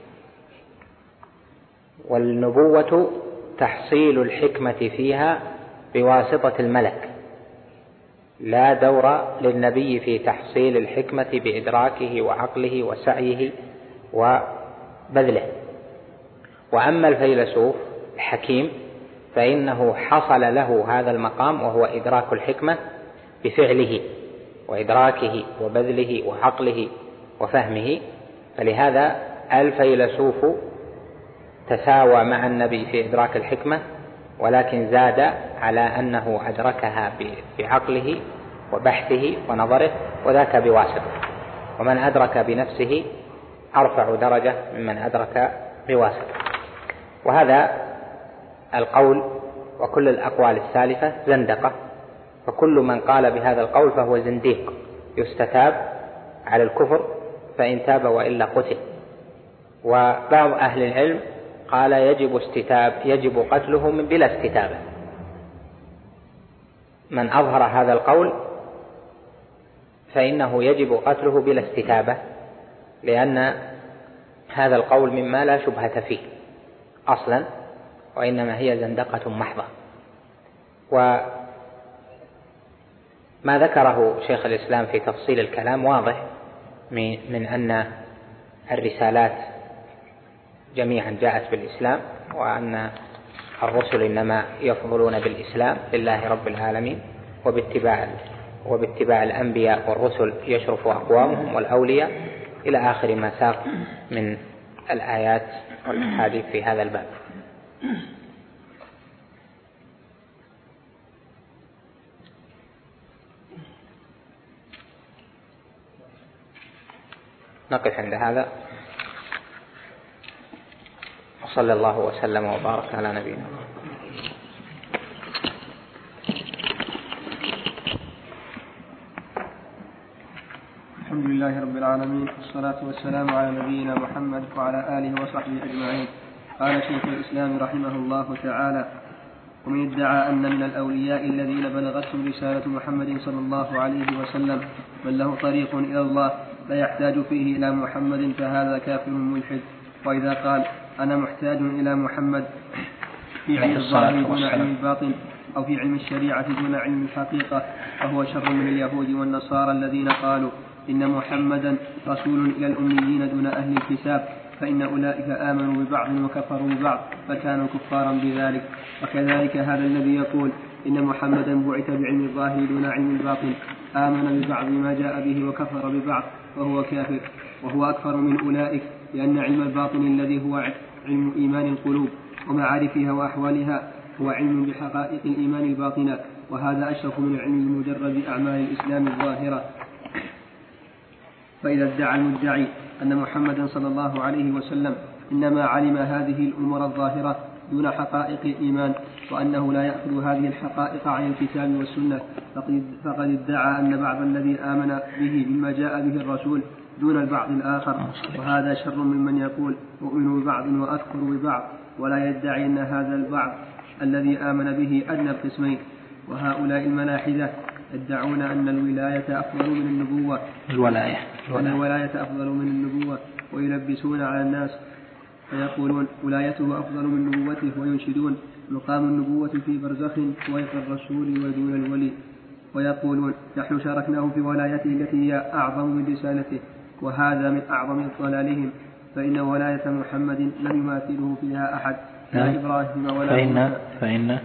والنبوة تحصيل الحكمة فيها بواسطة الملك، لا دور للنبي في تحصيل الحكمة بإدراكه وعقله وسعيه وبذله. وأما الفيلسوف الحكيم فإنه حصل له هذا المقام وهو إدراك الحكمة بفعله وإدراكه وبذله وعقله وفهمه. فلهذا الفيلسوف تساوى مع النبي في إدراك الحكمة، ولكن زاد على أنه أدركها بعقله وبحثه ونظره، وذاك بواسطة. ومن أدرك بنفسه أرفع درجة ممن أدرك بواسطة. وهذا القول وكل الأقوال السالفة زندقة، فكل من قال بهذا القول فهو زنديق يستتاب على الكفر، فإن تاب وإلا قتل. وبعض أهل العلم قال يجب استتاب يجب قتله من بلا استتابة. من أظهر هذا القول فإنه يجب قتله بلا استتابة، لأن هذا القول مما لا شبهة فيه أصلا، وإنما هي زندقة محضة. وما ذكره شيخ الإسلام في تفصيل الكلام واضح من أن الرسالات جميعا جاءت بالإسلام، وأن الرسل إنما يفضلون بالإسلام لله رب العالمين، وباتباع وباتباع الأنبياء والرسل يشرف أقوامهم والأولياء، إلى آخر ما ساق من الآيات والأحاديث في هذا الباب. نقف عند هذا، وصلى الله وسلم وبارك على نبينا. الحمد لله رب العالمين، والصلاة والسلام على نبينا محمد وعلى آله وصحبه أجمعين. قال شيخ الإسلام رحمه الله تعالى: ومن ادعى أن من الأولياء الذين بلغتهم رسالة محمد صلى الله عليه وسلم من له طريق إلى الله لا يحتاج فيه إلى محمد فهذا كافر ملحد. وإذا قال أنا محتاج إلى محمد في علم الظاهر دون علم الباطن، أو في علم الشريعة دون علم الحقيقة، فهو شر من اليهود والنصارى الذين قالوا إن محمدا رسول إلى الأميين دون أهل الكتاب، فإن أولئك آمنوا ببعض وكفروا ببعض فكانوا كفارا بذلك. وكذلك هذا الذي يقول إن محمدا بعث بعلم الظاهر دون علم الباطن آمن ببعض ما جاء به وكفر ببعض وهو كافر، وهو أكفر من أولئك، لأن علم الباطن الذي هو علم إيمان القلوب ومعارفها وأحوالها هو علم بحقائق الإيمان الباطنة، وهذا أشرف من علم المجرد أعمال الإسلام الظاهرة. فإذا ادعى المدعي أن محمدا صلى الله عليه وسلم إنما علم هذه الأمور الظاهرة دون حقائق الإيمان، وأنه لا يأخذ هذه الحقائق عن الكتاب والسنة، فقد ادعى أن بعض الذي آمن به مما جاء به الرسول دون البعض الآخر، وهذا شر ممن يقول أؤمن ببعض وأكفر ببعض، ولا يدعي أن هذا البعض الذي آمن به أدنى القسمين. وهؤلاء الملاحدة يدعون أن الولاية أفضل من النبوة الولاية أن الولاية أفضل من النبوة ويلبسون على الناس فيقولون ولايته أفضل من نبوته، وينشدون مقام النبوة في برزخ ويق الرسول ودون الولي، ويقولون نحن شاركناه في ولايته التي هي أعظم من رسالته، وهذا من أعظم ضلالهم، فإن ولاية محمد لم يماثله فيها أحد لا إبراهيم ولا فإن, فإن,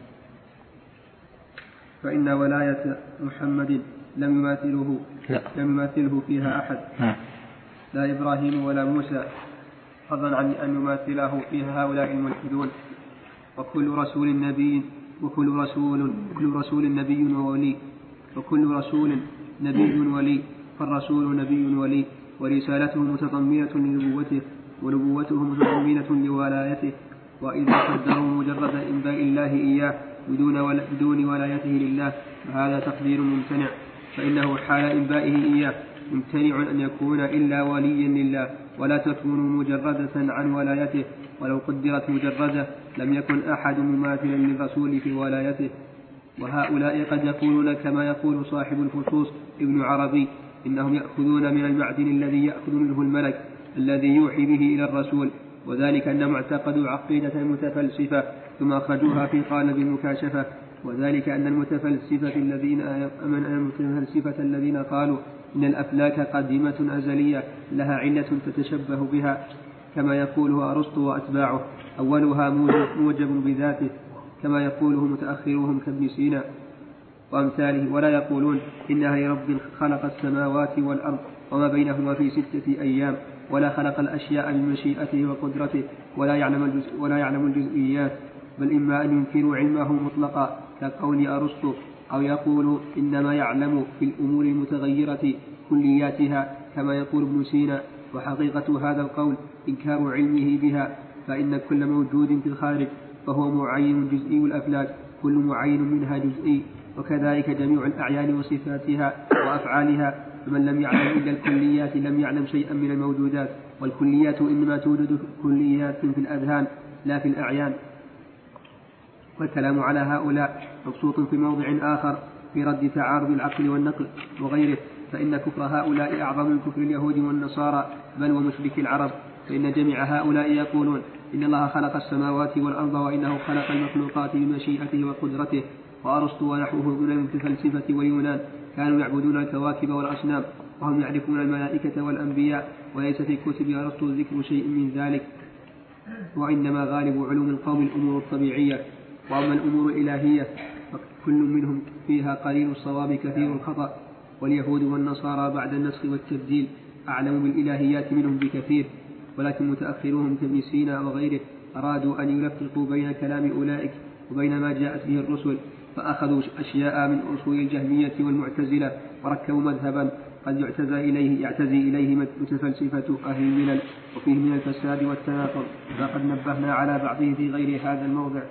فإن ولاية محمد لم يماثله لا. لم يماثله فيها أحد لا, لا إبراهيم ولا موسى، فضلا عن أن يماثله فيها هؤلاء الملحدون. وكل رسول نبي وكل رسول كل رسول نبي وولي وكل رسول نبي ولي فالرسول نبي ولي، ورسالته متضمنة لنبوته ونبوته متضمنة لولايته. وإذا قدروا مجرد إنباء الله إياه بدون, بدون ولايته لله فهذا تقدير ممتنع، فإنه حال إنبائه إياه ممتنع أن يكون إلا وليا لله، ولا تكون مجردة عن ولايته، ولو قدرت مجردة لم يكن أحد مماثلا للرسول في ولايته. وهؤلاء قد يقولون كما يقول صاحب الفصوص ابن عربي إنهم يأخذون من المعدن الذي يأخذ منه الملك الذي يوحي به إلى الرسول، وذلك أنهم اعتقدوا عقيدة متفلسفة ثم أخرجوها في قالب المكاشفة، وذلك أن المتفلسفة الذين أمن المتفلسفة الذين قالوا إن الأفلاك قديمة أزلية لها علة تتشبه بها كما يقوله أرسطو وأتباعه، أولها موجب بذاته كما يقوله متأخرهم كابن سينا وأمثاله، ولا يقولون إنها لرب خلق السماوات والأرض وما بينهما في ستة أيام، ولا خلق الأشياء بمشيئته وقدرته، ولا يعلم, الجزء ولا يعلم الجزئيات، بل إما أن ينكروا علمه مطلقا كقول أرسطو أو يقول إنما يعلم في الأمور المتغيرة كلياتها كما يقول ابن سينا. وحقيقة هذا القول إنكار علمه بها، فإن كل موجود في الخارج فهو معين جزئي الأفلاك، كل معين منها جزئي، وكذلك جميع الأعيان وصفاتها وأفعالها. فمن لم يعلم إلا الكليات لم يعلم شيئا من الموجودات، والكليات إنما توجد كليات في الأذهان لا في الأعيان. والكلام على هؤلاء مبسوط في موضع آخر في رد تعارض العقل والنقل وغيره، فإن كفر هؤلاء أعظم من كفر اليهود والنصارى بل ومشرك العرب. فإن جميع هؤلاء يقولون إن الله خلق السماوات والأرض وإنه خلق المخلوقات بمشيئته وقدرته. وأرسطو ونحوه من المتفلسفة واليونان كانوا يعبدون الكواكب والأصنام، وهم يعرفون الملائكة والأنبياء، وليس في كتب أرسطو ذكر شيء من ذلك، وإنما غالب علوم القوم الأمور الطبيعية. وأما الأمور الإلهية فكل منهم فيها قليل الصواب كثير الخطأ. واليهود والنصارى بعد النسخ والتبديل أعلم بالإلهيات منهم بكثير، ولكن متأخرون كابن سينا وغيره أرادوا أن يلفقوا بين كلام أولئك وبين ما جاءت به الرسل، فأخذوا أشياء من أصول الجهمية والمعتزلة وركبوا مذهبا قد يعتزى إليه, يعتزي إليه متفلسفة أهل الملل، وفيه من الفساد والتناقض فقد نبهنا على بعضه في غير هذا الموضع.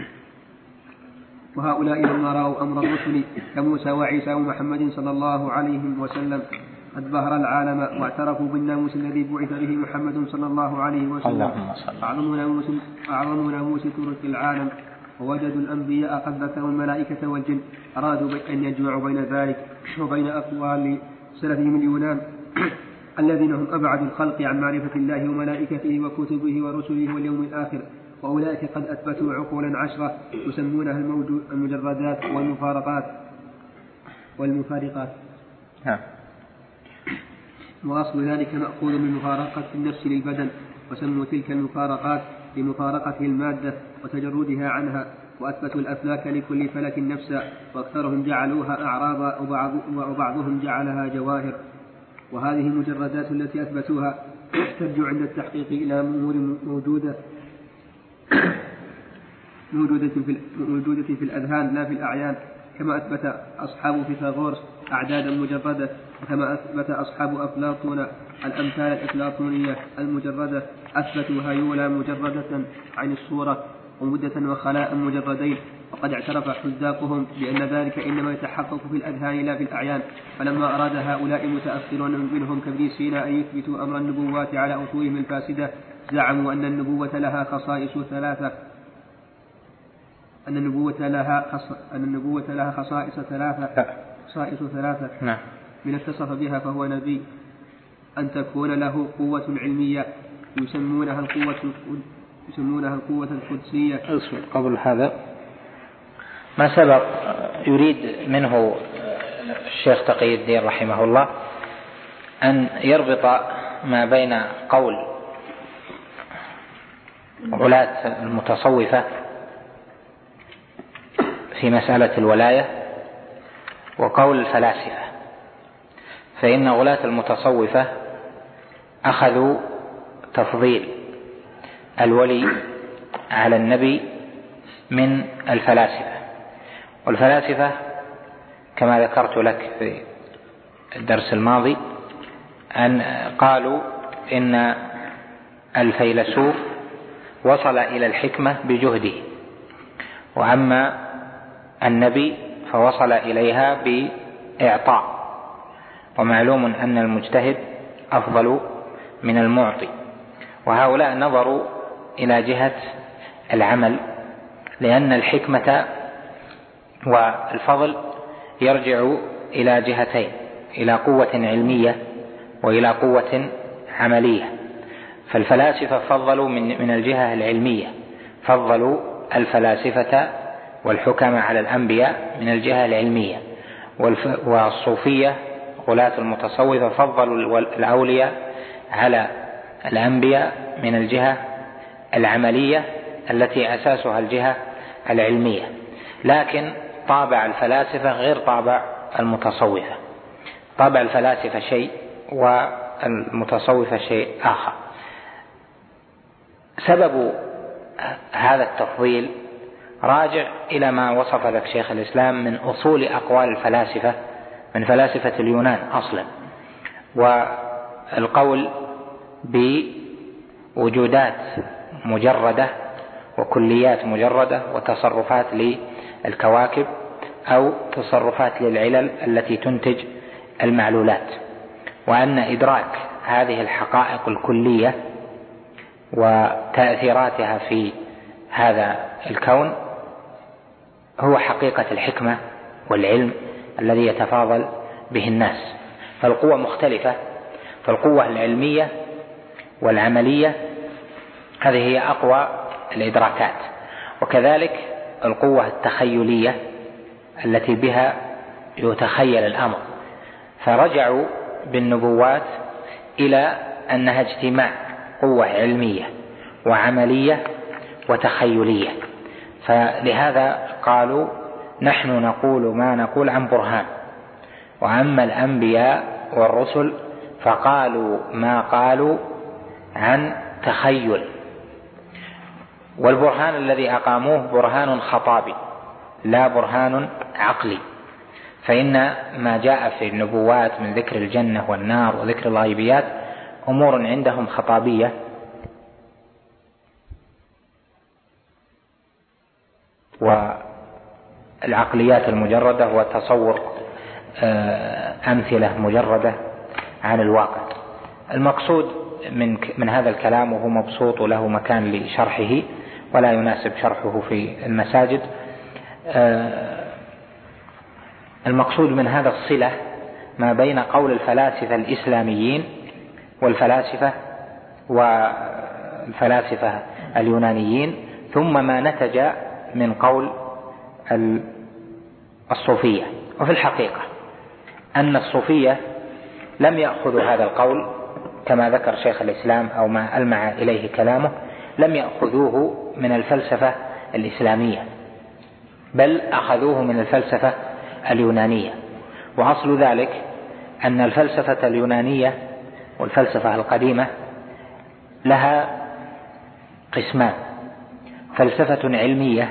وهؤلاء لما رأوا أمر الرسل كموسى وعيسى ومحمد صلى الله عليه وسلم قد بهر العالم واعترفوا بالناموس الذي بعث به محمد صلى الله عليه وسلم، أعظم ناموس ترك العالم، ووجدوا الأنبياء قد ذكروا الملائكة والجن، أرادوا أن يجمعوا بين ذلك وبين أقوال سلفهم اليونان الذين هم أبعد الخلق عن معرفة الله وملائكته وكتبه ورسله واليوم الآخر. وأولئك قد أثبتوا عقولا عشرة يسمونها المجردات والمفارقات والمفارقات وأصل ذلك مأخوذ من مفارقة النفس للبدن، وسموا تلك المفارقات لمفارقة المادة وتجردها عنها. وأثبتوا الأفلاك لكل فلك نفسا، وأكثرهم جعلوها أعراضا وبعضهم جعلها جواهر. وهذه المجردات التي أثبتوها ترجع عند التحقيق إلى أمور موجودة موجودة في, موجودة في الأذهان لا في الأعيان، كما أثبت أصحاب فيثاغورس أعدادا مجردة، وكما أثبت أصحاب أفلاطون الأمثال الأفلاطونية المجردة. أثبتوا هيولا مجردة عن الصورة ومدة وخلاء مجردين، وقد اعترف حذاقهم بأن ذلك إنما يتحقق في الأذهان لا في الأعيان. فلما أراد هؤلاء المتأخرون منهم كابن سينا أن يثبتوا أمر النبوات على أصولهم الفاسدة، زعموا أن النبوة لها خصائص ثلاثة أن النبوة لها خص... أن النبوة لها خصائص ثلاثة خصائص ثلاثة نعم. من اتصف بها فهو نبي: أن تكون له قوة علمية يسمونها القوة يسمونها القوة القدسية. قبل هذا ما سبق يريد منه الشيخ تقي الدين رحمه الله أن يربط ما بين قول غلاة المتصوفة في مسألة الولاية وقول الفلاسفة. فإن غلاة المتصوفة أخذوا تفضيل الولي على النبي من الفلاسفة، والفلاسفة كما ذكرت لك في الدرس الماضي أن قالوا إن الفيلسوف وصل إلى الحكمة بجهده، وأما النبي فوصل إليها بإعطاء، ومعلوم أن المجتهد أفضل من المعطي. وهؤلاء نظروا إلى جهة العمل، لأن الحكمة والفضل يرجع إلى جهتين: إلى قوة علمية وإلى قوة عملية. فالفلاسفة فضلوا من, من الجهة العلمية، فضلوا الفلاسفة والحكم على الأنبياء من الجهة العلمية، والصوفية غلاة المتصوفة فضلوا الأولياء على الأنبياء من الجهة العملية التي أساسها الجهة العلمية. لكن طابع الفلاسفة غير طابع المتصوفة، طابع الفلاسفة شيء والمتصوفة شيء آخر. سبب هذا التفضيل راجع إلى ما وصف لك شيخ الإسلام من أصول أقوال الفلاسفة من فلاسفة اليونان أصلا، والقول بوجودات مجردة وكليات مجردة وتصرفات للكواكب أو تصرفات للعلل التي تنتج المعلولات، وأن إدراك هذه الحقائق الكلية وتأثيراتها في هذا الكون هو حقيقة الحكمة والعلم الذي يتفاضل به الناس. فالقوة مختلفة، فالقوة العلمية والعملية هذه هي أقوى الإدراكات، وكذلك القوة التخيلية التي بها يتخيل الأمر. فرجعوا بالنبوات إلى أنها اجتماع قوة علمية وعملية وتخيلية، فلهذا قالوا نحن نقول ما نقول عن برهان، وأما الأنبياء والرسل فقالوا ما قالوا عن تخيل. والبرهان الذي أقاموه برهان خطابي لا برهان عقلي، فإن ما جاء في النبوات من ذكر الجنة والنار وذكر الغيبيات أمور عندهم خطابية، والعقليات المجردة هو تصور أمثلة مجردة عن الواقع. المقصود من من هذا الكلام، وهو مبسوط له مكان لشرحه ولا يناسب شرحه في المساجد، المقصود من هذا الصلة ما بين قول الفلاسفة الإسلاميين والفلاسفة والفلاسفة اليونانيين، ثم ما نتج من قول الصوفية. وفي الحقيقة أن الصوفية لم يأخذوا هذا القول كما ذكر شيخ الإسلام أو ما ألمع إليه كلامه، لم يأخذوه من الفلسفة الإسلامية، بل أخذوه من الفلسفة اليونانية. وأصل ذلك أن الفلسفة اليونانية والفلسفة القديمة لها قسمان: فلسفة علمية،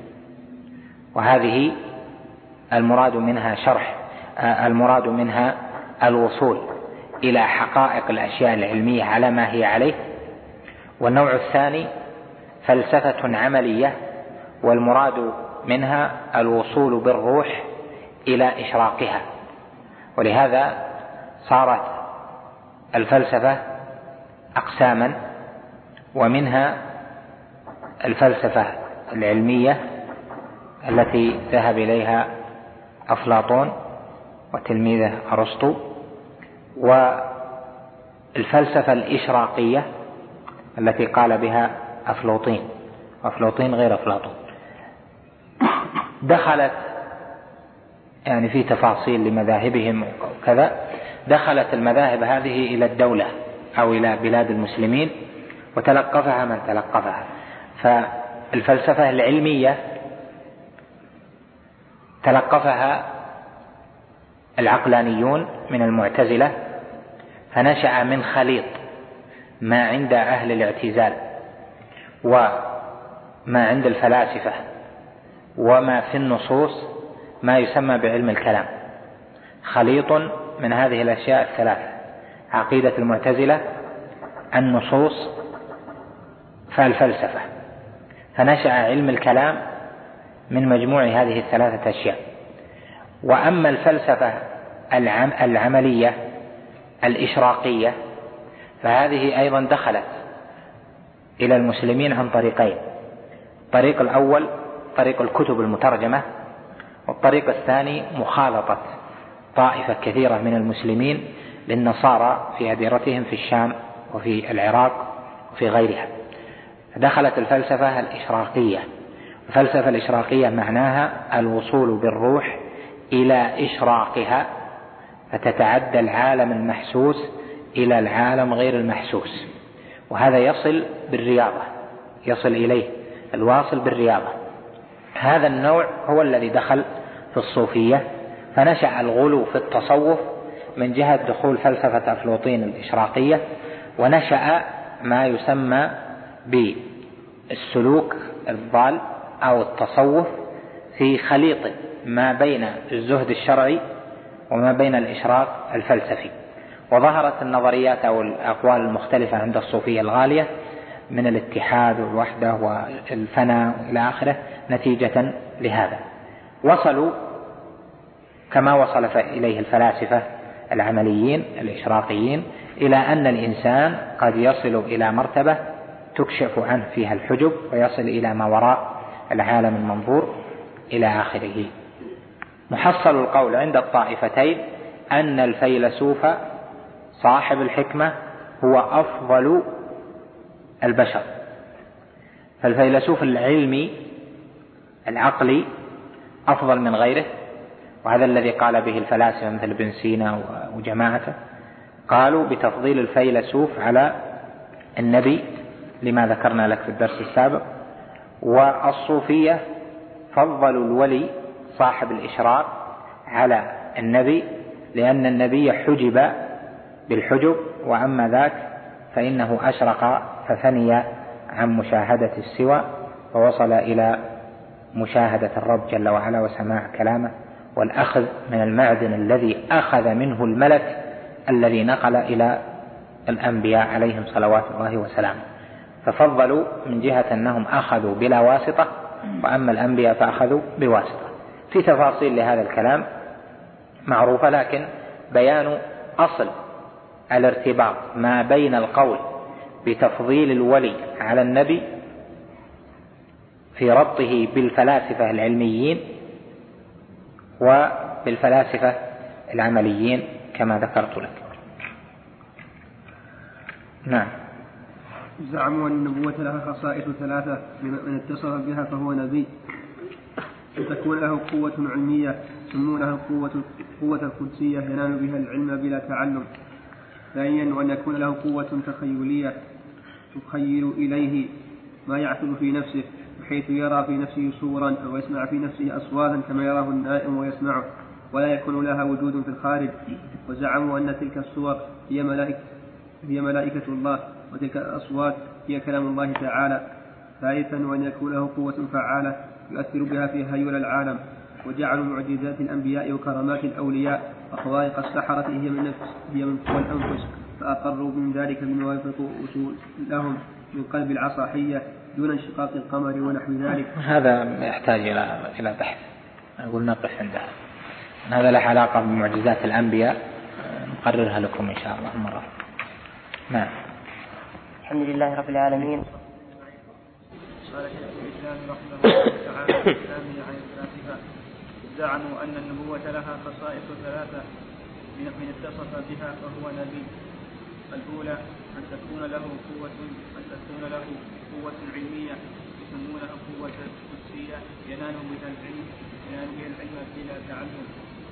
وهذه المراد منها شرح المراد منها الوصول إلى حقائق الأشياء العلمية على ما هي عليه. والنوع الثاني فلسفة عملية، والمراد منها الوصول بالروح إلى إشراقها. ولهذا صارت الفلسفة أقساما، ومنها الفلسفة العلمية التي ذهب إليها أفلاطون وتلميذه أرسطو، والفلسفة الإشراقية التي قال بها أفلاطين أفلاطين غير أفلاطون. دخلت يعني في تفاصيل لمذاهبهم وكذا، دخلت المذاهب هذه إلى الدولة أو إلى بلاد المسلمين وتلقفها من تلقفها. فالفلسفة العلمية تلقفها العقلانيون من المعتزلة، فنشأ من خليط ما عند أهل الاعتزال وما عند الفلاسفة وما في النصوص ما يسمى بعلم الكلام، خليط من هذه الأشياء الثلاثة: عقيدة المعتزلة، النصوص، فالفلسفة. فنشأ علم الكلام من مجموع هذه الثلاثة أشياء. وأما الفلسفة العملية الإشراقية فهذه أيضا دخلت إلى المسلمين عن طريقين: الطريق الأول طريق الكتب المترجمة، والطريق الثاني مخالطة طائفة كثيرة من المسلمين للنصارى في أديرتهم في الشام وفي العراق وفي غيرها. دخلت الفلسفة الإشراقية. الفلسفة الإشراقية معناها الوصول بالروح إلى إشراقها، فتتعدى العالم المحسوس إلى العالم غير المحسوس، وهذا يصل بالرياضة، يصل إليه الواصل بالرياضة. هذا النوع هو الذي دخل في الصوفية، فنشأ الغلو في التصوف من جهة دخول فلسفة أفلاطين الإشراقية، ونشأ ما يسمى بالسلوك الضال أو التصوف في خليط ما بين الزهد الشرعي وما بين الإشراق الفلسفي. وظهرت النظريات أو الأقوال المختلفة عند الصوفية الغالية من الاتحاد والوحدة والفناء إلى آخره نتيجة لهذا. وصلوا كما وصل إليه الفلاسفة العمليين الإشراقيين إلى أن الإنسان قد يصل إلى مرتبة تكشف عنه فيها الحجب ويصل إلى ما وراء العالم المنظور إلى آخره. محصل القول عند الطائفتين أن الفيلسوف صاحب الحكمة هو أفضل البشر. فالفيلسوف العلمي العقلي أفضل من غيره، وهذا الذي قال به الفلاسفة مثل ابن سينا وجماعته، قالوا بتفضيل الفيلسوف على النبي لما ذكرنا لك في الدرس السابق. والصوفية فضلوا الولي صاحب الإشراق على النبي لأن النبي حجب بالحجب، وأما ذاك فإنه أشرق ففني عن مشاهدة السوى ووصل إلى مشاهدة الرب جل وعلا وسماع كلامه والأخذ من المعدن الذي أخذ منه الملك الذي نقل إلى الأنبياء عليهم صلوات الله وسلامه. ففضلوا من جهة أنهم أخذوا بلا واسطة، وأما الأنبياء فأخذوا بواسطة. في تفاصيل لهذا الكلام معروفة، لكن بيان أصل الارتباط ما بين القول بتفضيل الولي على النبي في ربطه بالفلاسفة العلميين وبالفلاسفة العمليين كما ذكرت لك. نعم. زعموا أن النبوة لها خصائص ثلاثة: من اتصف بها فهو نبي، وتكون له قوة علمية يسمونها القوة القوة القدسية ينال بها العلم بلا تعلم. ثانيا، وأن يكون له قوة تخيلية تخيل إليه ما يعقل في نفسه، بحيث يرى في نفسه صورا أو يسمع في نفسه أصواتا كما يراه النائم ويسمعه، ولا يكون لها وجود في الخارج. وزعموا أن تلك الصور هي ملائكة هي ملائكة الله، وتلك الأصوات هي كلام الله تعالى. ثالثا، وأن يكون له قوة فعالة يؤثر بها في هيول العالم. وجعلوا معجزات الأنبياء وكرامات الأولياء وخوارق السحرة هي من نفس هي من قوى الأنفس، فأقروا من ذلك بما يوافق أصولهم من قلب العصاحية دون انشقاق القمر ونحو ذلك. هذا يحتاج إلى إلى بحث، أقول نقف عندها. هذا له علاقة بمعجزات الأنبياء، نقررها لكم إن شاء الله مرة. نعم. الحمد لله رب العالمين. قال شيخ الإسلام رحمه الله تعالى في كلامه عن الفلاسفة: زعموا أن النبوة لها خصائص ثلاثة: من اتصف بها فهو نبي. الأولى أن تكون له قوة أن تكون له قوة علمية يسمونها قوة قدسية ينال بها العلم ينال بها العلم بلا تعلم.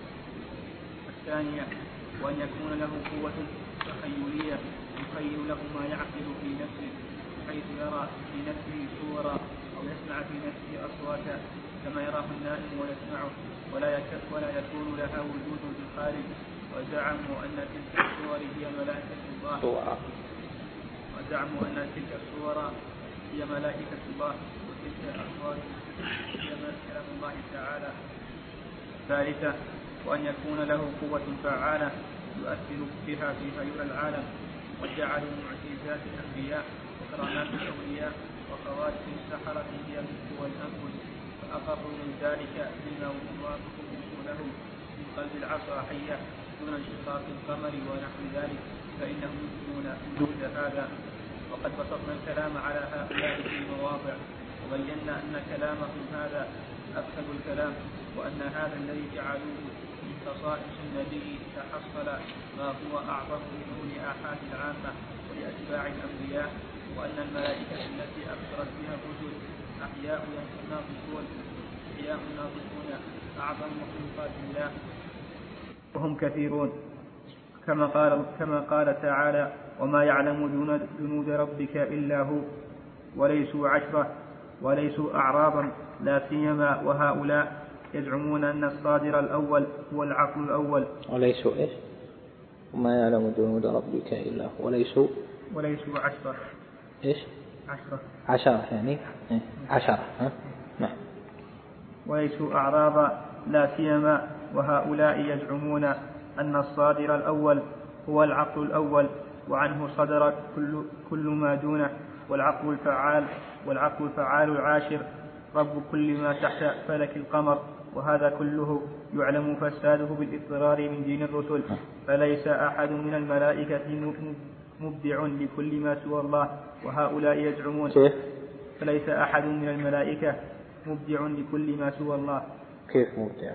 الثانية، وأن يكون له قوة تخيلية يخيل له ما يعقل في نفسه، حيث يرى في نفسه صورا أو يسمع في نفسه أصواتا كما يراه النائم ويسمعه، ولا ولا يكون لها وجود في الخارج. وزعموا أن تلك الصور هي ملائكة الله وزعموا أن تلك الصور هي ملائكة الله وتلك الأصوات هي كلام الله تعالى. ثالثة، وأن يكون له قوة فعالة يؤثر بها في هيول العالم. وجعلوا معجزات الأنبياء وكرامات الأولياء وخوارق السحرة هي من قوى الأنفس، فأقروا من ذلك بما يوافق أصولهم من قلب العصاحية دون انشقاق القمر ونحو ذلك، فإنهم يمكنون وجود هذا. وقد بسطنا الكلام على هؤلاء في مواضع، وبينا أن كلامهم هذا أفسد الكلام، وأن هذا الذي جعلوه من خصائص النبي تحصل ما هو أعظم لنور آحاد العامة ولأتباع الأنبياء، وأن الملائكة التي أبصرت بها الرسل أحياء ناطقون أحياء ناطقون أعظم مخلوقات الله وهم كثيرون، كما قال كما قال تعالى: وما يعلم جنود ربك إلا هو. وليسوا عشرة وليسوا أعرابا، لا سيما وهؤلاء يزعمون أن الصادر الأول هو العقل الأول. وليسوا إيش؟ وما يعلم جنود ربك إلا هو. وليسوا وليسوا عشرة. إيش؟ عشرة. عشرة يعني إيه؟ عشرة. ها؟ نعم. وليسوا أعراضا لا سيما وهؤلاء يزعمون أن الصادر الأول هو العقل الأول وعنه صدر كل, كل ما دونه، والعقل الفعال والعقل الفعال العاشر رب كل ما تحت فلك القمر، وهذا كله يعلم فساده بالاضطرار من دين الرسل. فليس أحد من الملائكة مبدع لكل ما سوى الله، وهؤلاء يزعمون فليس أحد من الملائكة مبدع لكل ما سوى الله. كيف مبدع؟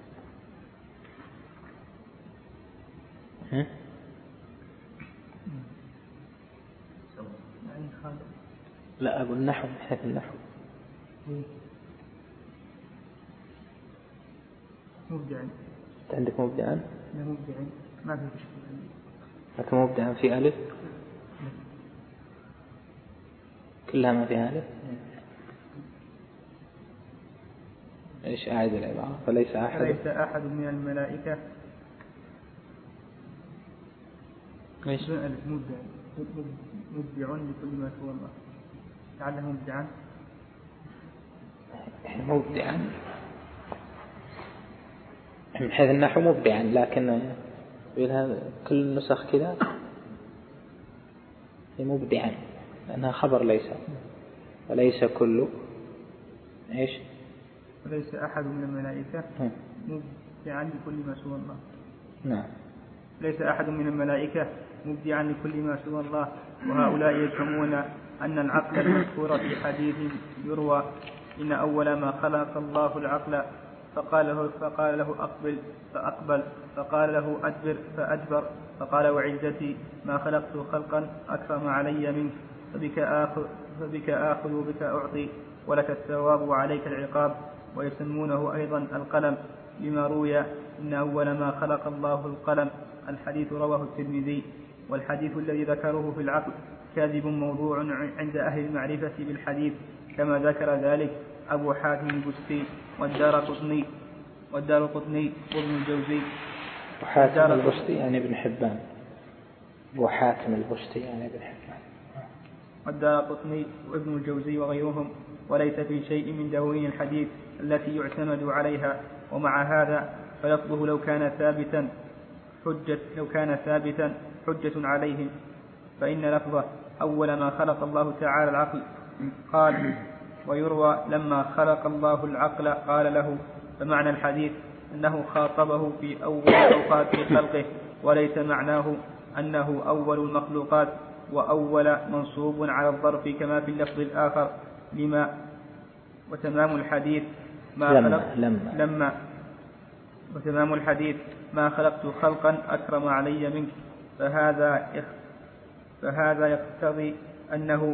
لا أقول النحو حيث النحو مبدع. عندك مبدعا؟ لا مبدع ما في مشكلة. لكن مبدعا في ألف كلها ما فيها ألف. إيش أعيد العبارة؟ فليس أحد فليس أحد من الملائكة إيش؟ مبدع مبدع لكل ما سوى الله. لعله مبدعا مبدعا من حيث النحو مبدعا، لكن كل النسخ كذا مبدعا لأنها خبر ليس، وليس كل إيش؟ وليس أحد من الملائكة مبدعا لكل ما سوى الله. نعم. ليس أحد من الملائكة مبدعا لكل ما سوى الله، وهؤلاء يزعمون أن العقل المذكور في حديث يروى إن أول ما خلق الله العقل فقال له, فقال له أقبل فأقبل، فقال له أدبر فأدبر، فقال وعزتي ما خلقت خلقا أكرم علي منك، فبك آخذ, فبك آخذ وبك أعطي ولك الثواب وعليك العقاب. ويسمونه أيضا القلم لما روي إن أول ما خلق الله القلم. الحديث رواه الترمذي. والحديث الذي ذكره في العقل كاذب موضوع عند أهل المعرفة بالحديث، كما ذكر ذلك أبو حاتم البستي والدارقطني والدارقطني وابن الجوزي. وحاتم البستي يعني ابن حبان. وحاتم البستي يعني ابن حبان. والدارقطني وابن الجوزي وغيرهم، وليس في شيء من دواوين الحديث التي يعتمد عليها. ومع هذا فلفظه لو كان ثابتا حجة لو كان ثابتا حجة عليهم، فإن لفظه أول ما خلق الله تعالى العقل قال، ويروى لما خلق الله العقل قال له، فمعنى الحديث أنه خاطبه في أول أوقات خلقه، وليس معناه أنه أول المخلوقات وأول منصوب على الظرف كما في اللفظ الآخر لما. وتمام الحديث ما لما, خلق لما, لما وتمام الحديث ما خلقت خلقا أكرم علي منك، فهذا فهذا يقتضي أنه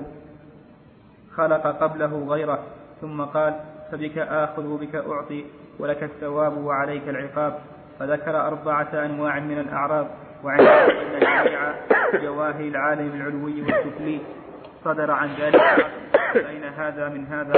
خلق قبله غيره، ثم قال فبك آخذ وبك أعطي ولك الثواب وعليك العقاب. فذكر أربعة أنواع من الأعراض، وعند أن جميع جواهر العالم العلوي والسفلي صدر عن ذلك، فإن هذا من هذا.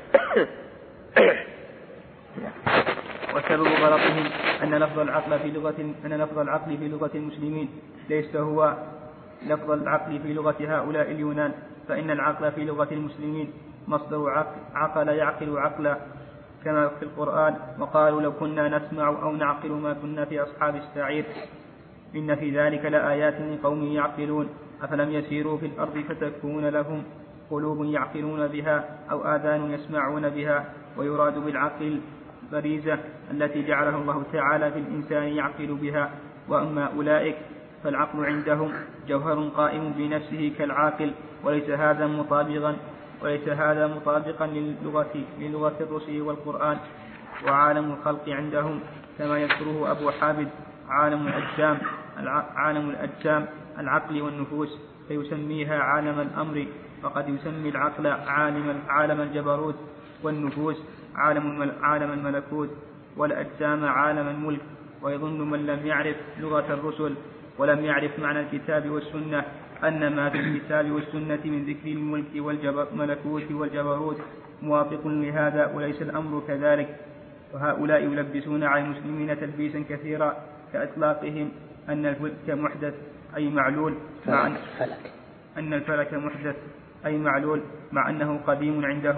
وسبب غلطهم أن لفظ العقل في لغة أن لفظ العقل في لغة المسلمين ليس هو لفظ العقل في لغة هؤلاء اليونان، فإن العقل في لغة المسلمين مصدر عقل, عقل يعقل عقلا كما في القرآن، وقالوا لو كنا نسمع أو نعقل ما كنا في أصحاب السعير. إن في ذلك لآيات لقوم يعقلون، أفلم يسيروا في الأرض فتكون لهم قلوب يعقلون بها أو آذان يسمعون بها. ويراد بالعقل الفريزة التي جعلها الله تعالى في الإنسان يعقل بها. وأما أولئك فالعقل عندهم جوهر قائم بنفسه كالعاقل، وليس هذا مطابقا وليس هذا مطابقا للغة للغة الرسل والقرآن. وعالم الخلق عندهم كما يذكره أبو حامد عالم الأجسام عالم الأجسام العقل والنفوس، فيسميها عالم الأمر، وقد يسمي العقل عالم عالم الجبروت، والنفوس عالم عالم الملكوت، والأجسام عالم الملك. ويظن من لم يعرف لغة الرسل ولم يعرف معنى الكتاب والسنة أن ما في الكتاب والسنة من ذكر الملك والملكوت والجبروت موافق لهذا، وليس الأمر كذلك. وهؤلاء يلبسون على المسلمين تلبيسا كثيرا كإطلاقهم أن الفلك محدث أي معلول، مع أن الفلك محدث أي معلول، مع أنه قديم عندهم.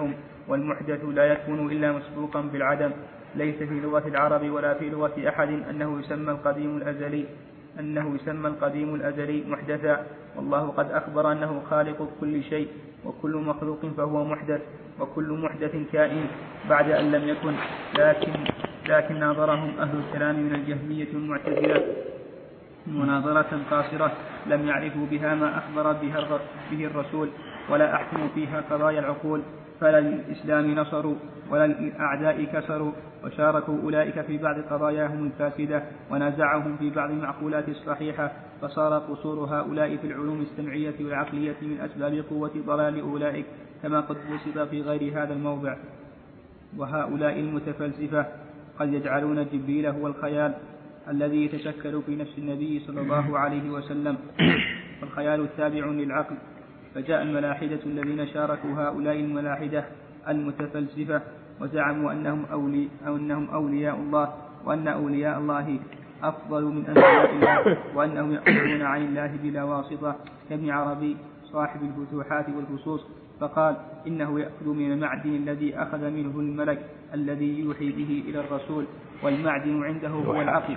والمحدث لا يكون إلا مسبوقا بالعدم. ليس في لغة العرب ولا في لغة أحد أنه يسمى القديم الأزلي أنه يسمى القديم الأزلي محدثا، والله قد أخبر أنه خالق كل شيء، وكل مخلوق فهو محدث، وكل محدث كائن بعد أن لم يكن. لكن لكن ناظرهم أهل الكلام من الجهمية والمعتزلة مناظرة قاصرة لم يعرفوا بها ما أخبر به الرسول، ولا أحكموا فيها قضايا العقول، فلا للإسلام نصروا ولا للأعداء كسروا، وشاركوا أولئك في بعض قضاياهم الفاسدة، ونازعهم في بعض المعقولات الصحيحة، فصار قصور هؤلاء في العلوم السمعية والعقلية من أسباب قوة ضلال أولئك، كما قد بسط في غير هذا الموضع. وهؤلاء المتفلسفة قد يجعلون جبريل هو الخيال الذي يتشكل في نفس النبي صلى الله عليه وسلم، والخيال التابع للعقل. فجاء الملاحدة الذين شاركوا هؤلاء الملاحدة المتفلسفة وزعموا أنهم, أولي أو أنهم أولياء الله، وأن أولياء الله أفضل من أنبياء الله، وأنهم يأخذون عن الله بلا واسطة، كابن عربي صاحب الفتوحات والفصوص، فقال إنه يأخذ من المعدن الذي أخذ منه الملك الذي يوحي به إلى الرسول، والمعدن عنده هو العقل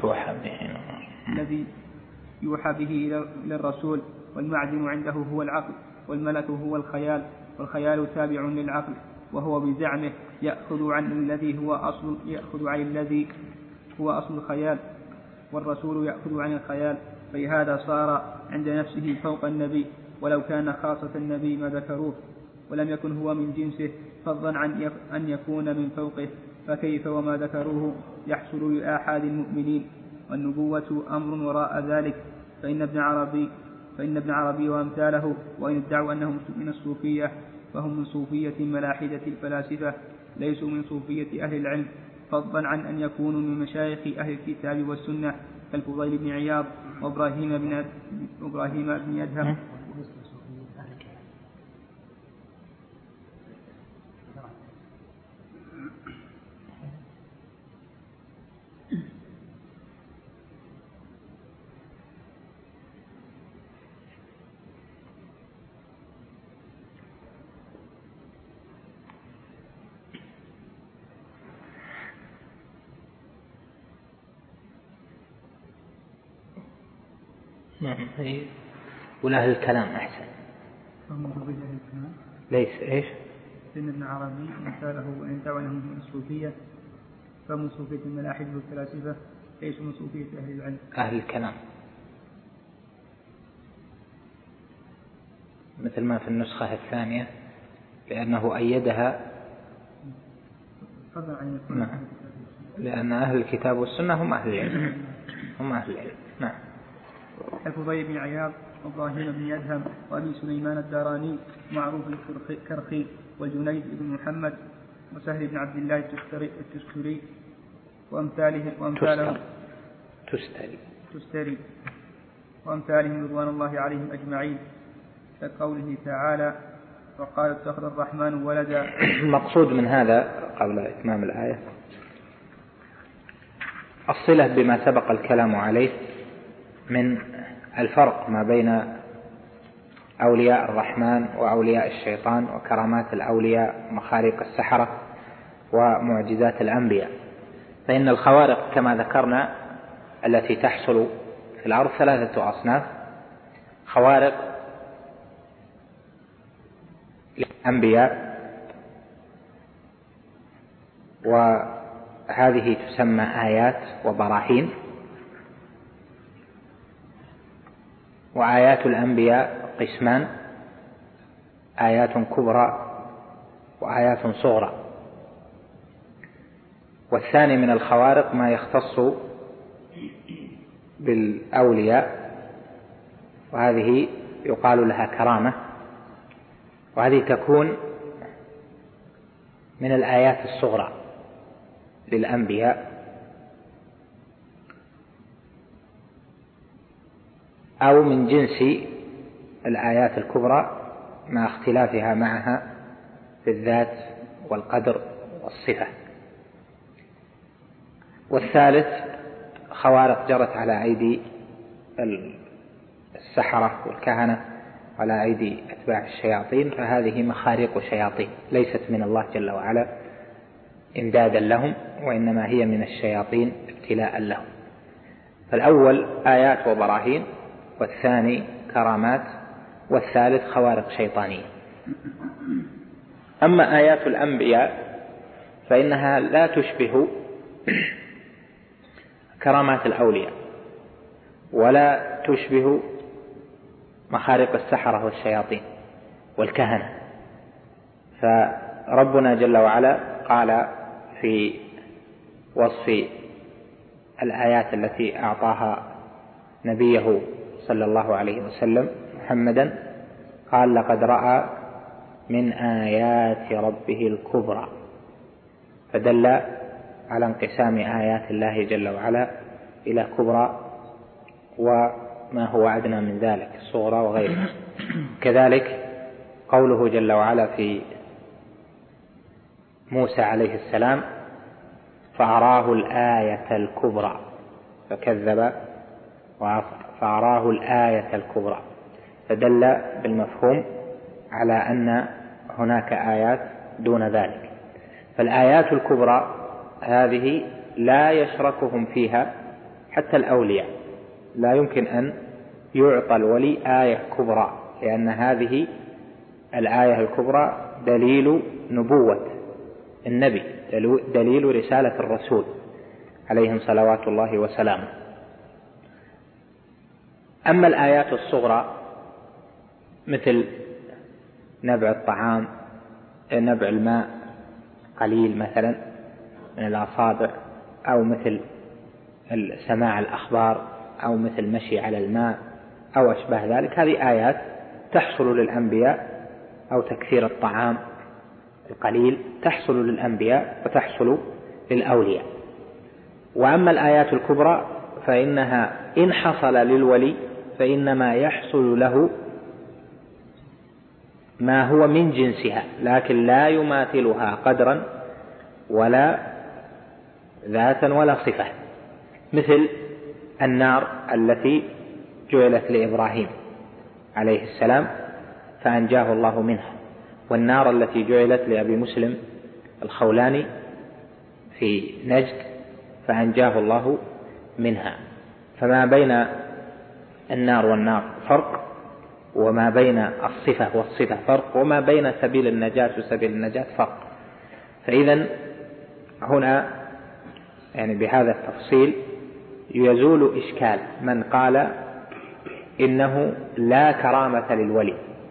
الذي يوحى به إلى الرسول، والمعدن عنده هو العقل، والملك هو الخيال، والخيال تابع للعقل، وهو بزعمه يأخذ عن الذي هو أصل يأخذ عن الذي هو أصل الخيال، والرسول يأخذ عن الخيال، فلهذا صار عند نفسه فوق النبي، ولو كان خاصة النبي ما ذكروه، ولم يكن هو من جنسه فضلا عن أن يكون من فوقه، فكيف وما ذكروه يحصل لآحاد المؤمنين، والنبوة أمر وراء ذلك. فإن ابن عربي فإن ابن عربي وأمثاله وإن ادعوا أنهم من الصوفية فهم من صوفية ملاحدة الفلاسفة، ليسوا من صوفية أهل العلم، فضلا عن أن يكونوا من مشايخ أهل الكتاب والسنة كالفضيل بن عياض وإبراهيم بن إبراهيم بن أدهم. نعم هي ولا أهل الكلام أحسن. ليس إيش؟ إن ابن عربي مثاله وإن دعوا أنهم من الصوفية فمن صوفية الملاحدة والفلاسفة، ليسوا من صوفية أهل العلم أهل الكلام، مثل ما في النسخة الثانية، لأنه أيدها نعم، لأن أهل الكتاب والسنة هم أهل العلم هم أهل العلم. نعم. الفضيل بن عياض وإبراهيم بن أدهم وأبي سليمان الداراني معروف الكرخي، والجنيد بن محمد وسهل بن عبد الله التستري وأمثالهم وأمثالهم تستري تستري وأمثالهم رضوان الله عليهم أجمعين، كقوله تعالى وقال اتخذ الرحمن ولدا. المقصود من هذا قبل إتمام الآية الصلة بما سبق الكلام عليه من الفرق ما بين أولياء الرحمن وأولياء الشيطان، وكرامات الأولياء، مخارق السحرة، ومعجزات الأنبياء. فإن الخوارق كما ذكرنا التي تحصل في الأرض ثلاثة أصناف: خوارق للأنبياء، وهذه تسمى آيات وبراهين. وآيات الأنبياء قسمان: آيات كبرى وآيات صغرى. والثاني من الخوارق ما يختص بالأولياء، وهذه يقال لها كرامة، وهذه تكون من الآيات الصغرى للأنبياء، أو من جنس الآيات الكبرى مع اختلافها معها في الذات والقدر والصفة. والثالث خوارق جرت على أيدي السحرة والكهنة على أيدي أتباع الشياطين فهذه مخارق شياطين ليست من الله جل وعلا إمدادا لهم، وإنما هي من الشياطين ابتلاء لهم. فالأول آيات وبراهين، والثاني كرامات، والثالث خوارق شيطانية. أما آيات الأنبياء فإنها لا تشبه كرامات الأولياء ولا تشبه مخارق السحرة والشياطين والكهنة. فربنا جل وعلا قال في وصف الآيات التي أعطاها نبيه صلى الله عليه وسلم محمدا، قال لقد رأى من آيات ربه الكبرى، فدل على انقسام آيات الله جل وعلا إلى كبرى وما هو أدنى من ذلك الصغرى وغيرها. كذلك قوله جل وعلا في موسى عليه السلام فأراه الآية الكبرى فكذب فأراه الآية الكبرى، فدل بالمفهوم على أن هناك آيات دون ذلك. فالآيات الكبرى هذه لا يشركهم فيها حتى الأولياء، لا يمكن أن يعطى الولي آية كبرى، لأن هذه الآية الكبرى دليل نبوة النبي، دليل رسالة الرسول عليهم صلوات الله وسلامه. أما الآيات الصغرى مثل نبع الطعام، نبع الماء قليل مثلا من الأصابع، أو مثل سماع الأخبار، أو مثل مشي على الماء أو أشبه ذلك، هذه آيات تحصل للأنبياء، أو تكثير الطعام القليل تحصل للأنبياء وتحصل للأولياء. وأما الآيات الكبرى فإنها إن حصل للولي فإنما يحصل له ما هو من جنسها، لكن لا يماثلها قدرا ولا ذاتا ولا صفة، مثل النار التي جعلت لإبراهيم عليه السلام فأنجاه الله منها، والنار التي جعلت لأبي مسلم الخولاني في نجد فأنجاه الله منها. فما بين النار والنار فرق، وما بين الصفة والصفة فرق، وما بين سبيل النجاة وسبيل النجاة فرق. فإذا هنا يعني بهذا التفصيل يزول إشكال من قال إنه لا كرامة للولي،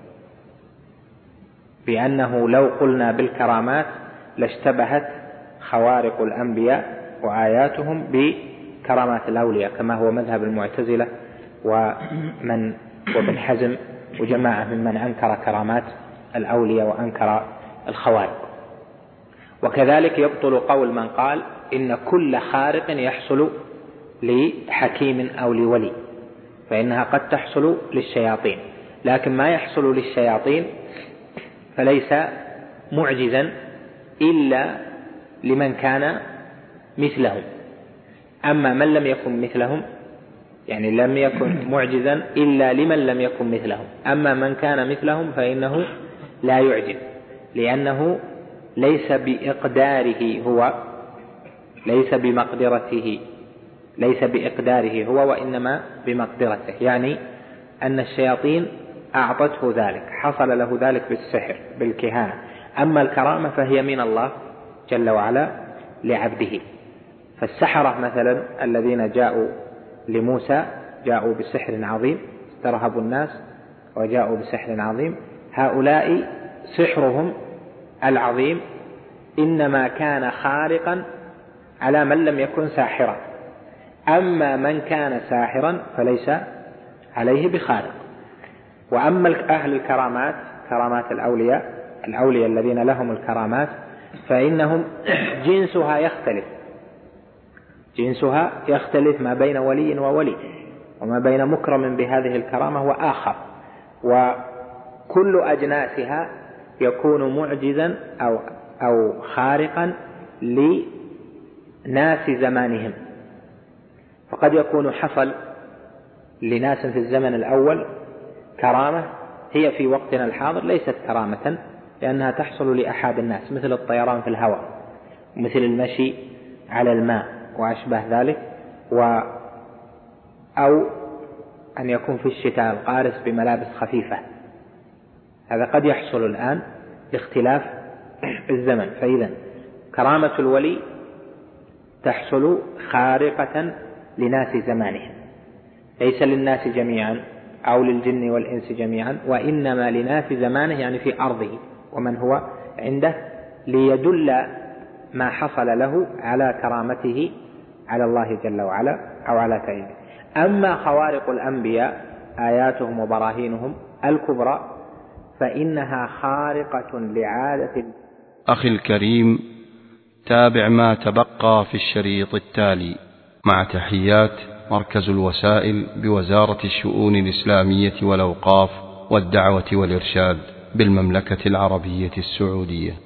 بأنه لو قلنا بالكرامات لاشتبهت خوارق الأنبياء وآياتهم بكرامات الأولياء، كما هو مذهب المعتزلة ومن وابن حزم وجماعة ممن أنكر كرامات الأولياء وأنكر الخوارق. وكذلك يبطل قول من قال إن كل خارق يحصل لحكيم أو لولي، فإنها قد تحصل للشياطين، لكن ما يحصل للشياطين فليس معجزا إلا لمن كان مثلهم. أما من لم يكن مثلهم يعني لم يكن معجزا إلا لمن لم يكن مثلهم، أما من كان مثلهم فإنه لا يعجز، لأنه ليس بإقداره هو، ليس بمقدرته، ليس بإقداره هو، وإنما بمقدرته، يعني أن الشياطين أعطته ذلك، حصل له ذلك بالسحر بالكهانة. أما الكرامة فهي من الله جل وعلا لعبده. فالسحرة مثلا الذين جاءوا لموسى جاءوا بسحر عظيم، استرهبوا الناس وجاءوا بسحر عظيم، هؤلاء سحرهم العظيم إنما كان خارقا على من لم يكن ساحرا، أما من كان ساحرا فليس عليه بخارق. وأما أهل الكرامات كرامات الأولياء الأولياء الذين لهم الكرامات فإنهم جنسها يختلف، جنسها يختلف ما بين ولي وولي، وما بين مكرم بهذه الكرامة وآخر، وكل أجناسها يكون معجزا أو, أو خارقا لناس زمانهم. فقد يكون حصل لناس في الزمن الأول كرامة هي في وقتنا الحاضر ليست كرامة، لأنها تحصل لأحد الناس، مثل الطيران في الهواء، مثل المشي على الماء وأشبه ذلك، و أو أن يكون في الشتاء القارس بملابس خفيفة. هذا قد يحصل الآن باختلاف الزمن. فإذا كرامة الولي تحصل خارقة لناس زمانه، ليس للناس جميعا أو للجن والإنس جميعا، وإنما لناس زمانه، يعني في أرضه ومن هو عنده، ليدل ما حصل له على كرامته على الله جل وعلا أو على تأييده. أما خوارق الأنبياء آياتهم وبراهينهم الكبرى فإنها خارقة لعادة. أخي الكريم، تابع ما تبقى في الشريط التالي مع تحيات مركز الوسائل بوزارة الشؤون الإسلامية والأوقاف والدعوة والإرشاد بالمملكة العربية السعودية.